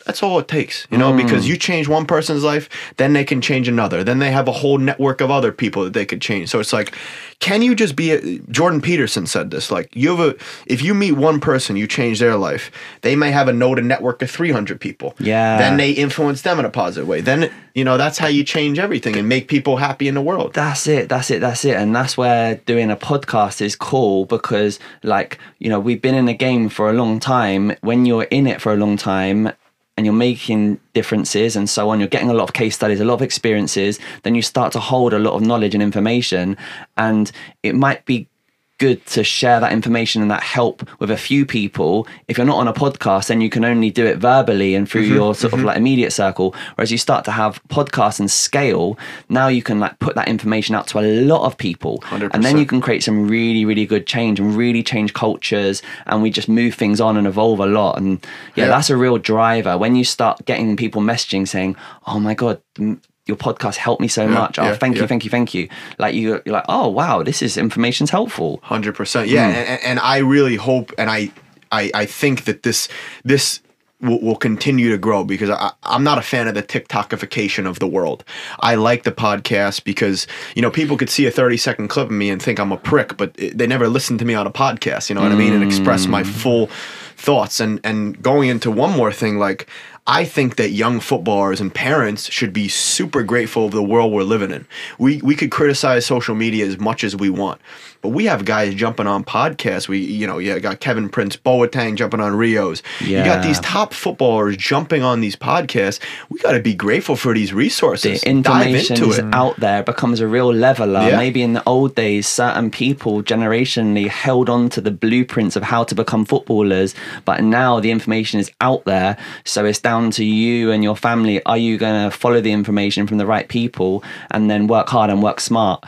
That's all it takes, you know, mm. because you change one person's life, then they can change another. Then they have a whole network of other people that they could change. So it's like, can you just be a, Jordan Peterson said this, like you have a, if you meet one person, you change their life, they may have a know to network of three hundred people. Yeah. Then they influence them in a positive way. Then, you know, that's how you change everything and make people happy in the world. That's it. That's it. That's it. And that's where doing a podcast is cool because like, you know, we've been in the game for a long time. When you're in it for a long time, and you're making differences and so on, you're getting a lot of case studies, a lot of experiences, then you start to hold a lot of knowledge and information. And it might be good to share that information and that help with a few people. If you're not on a podcast, then you can only do it verbally and through mm-hmm, your sort mm-hmm. of like immediate circle. Whereas you start to have podcasts and scale, now you can like put that information out to a lot of people. one hundred percent. And then you can create some really, really good change and really change cultures. And we just move things on and evolve a lot. And yeah, yeah. that's a real driver. When you start getting people messaging saying, oh my God, your podcast helped me so yeah, much. Oh, yeah, thank yeah. you, thank you, thank you. Like you, you're like, oh wow, this is information's helpful. one hundred percent. Yeah, mm. and, and I really hope, and I, I, I think that this, this will, will continue to grow because I, I'm not a fan of the TikTokification of the world. I like the podcast because you know people could see a thirty second clip of me and think I'm a prick, but it, they never listen to me on a podcast. You know what mm. I mean? And express my full thoughts. And and going into one more thing, like. I think that young footballers and parents should be super grateful of the world we're living in. We we could criticize social media as much as we want, but we have guys jumping on podcasts. We you know you got Kevin Prince Boateng jumping on Rios. Yeah. You got these top footballers jumping on these podcasts. We got to be grateful for these resources. The information is it. out there, becomes a real leveler. Yeah. Maybe in the old days, certain people generationally held on to the blueprints of how to become footballers, but now the information is out there, so it's down to you and your family. Are you going to follow the information from the right people and then work hard and work smart?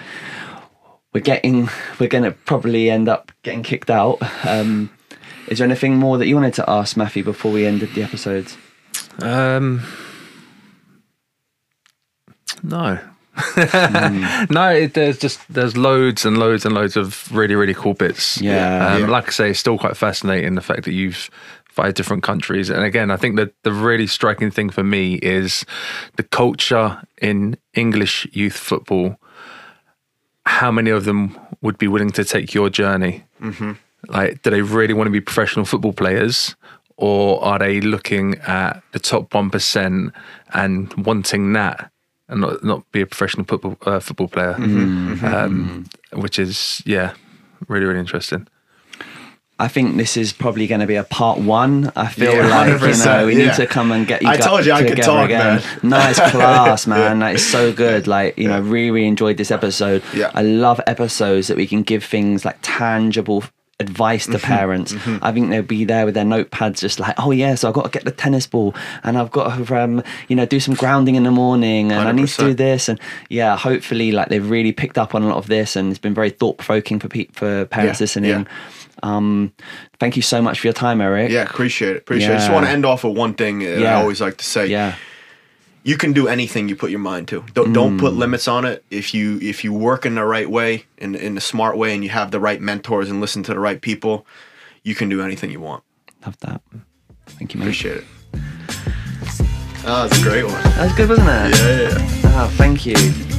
We're getting, we're going to probably end up getting kicked out. Um, is there anything more that you wanted to ask, Matthew, before we ended the episode? Um, no. mm. No, it, there's just there's loads and loads and loads of really really cool bits. Yeah, um, yeah. Like I say, it's still quite fascinating the fact that you've five different countries. And again, I think that the really striking thing for me is the culture in English youth football. How many of them would be willing to take your journey? Mm-hmm. Like, do they really want to be professional football players, or are they looking at the top one percent and wanting that and not not be a professional football uh, football player? Mm-hmm. Um, mm-hmm. Which is yeah, really really interesting. I think this is probably going to be a part one. I feel yeah, like, you know, we yeah. need to come and get you I told you I could talk, again. man. Nice class, man. That is so good. Like, you know, really, really enjoyed this episode. Yeah. I love episodes that we can give things like tangible advice to mm-hmm, parents. Mm-hmm. I think they'll be there with their notepads just like, oh yeah, so I've got to get the tennis ball and I've got to um, you know, do some grounding in the morning and one hundred percent. I need to do this. And yeah, hopefully like they've really picked up on a lot of this and it's been very thought-provoking for pe- for parents yeah, listening. Yeah. Um, thank you so much for your time, Eric. Yeah, appreciate it. Appreciate yeah. it. I just want to end off with one thing that yeah. I always like to say. Yeah. You can do anything you put your mind to. Don't, mm. don't put limits on it. If you if you work in the right way, in in the smart way, and you have the right mentors and listen to the right people, you can do anything you want. Love that. Thank you, mate. Appreciate it. Oh, that's a great one. That was good, wasn't it? Yeah, yeah, yeah. Oh, thank you.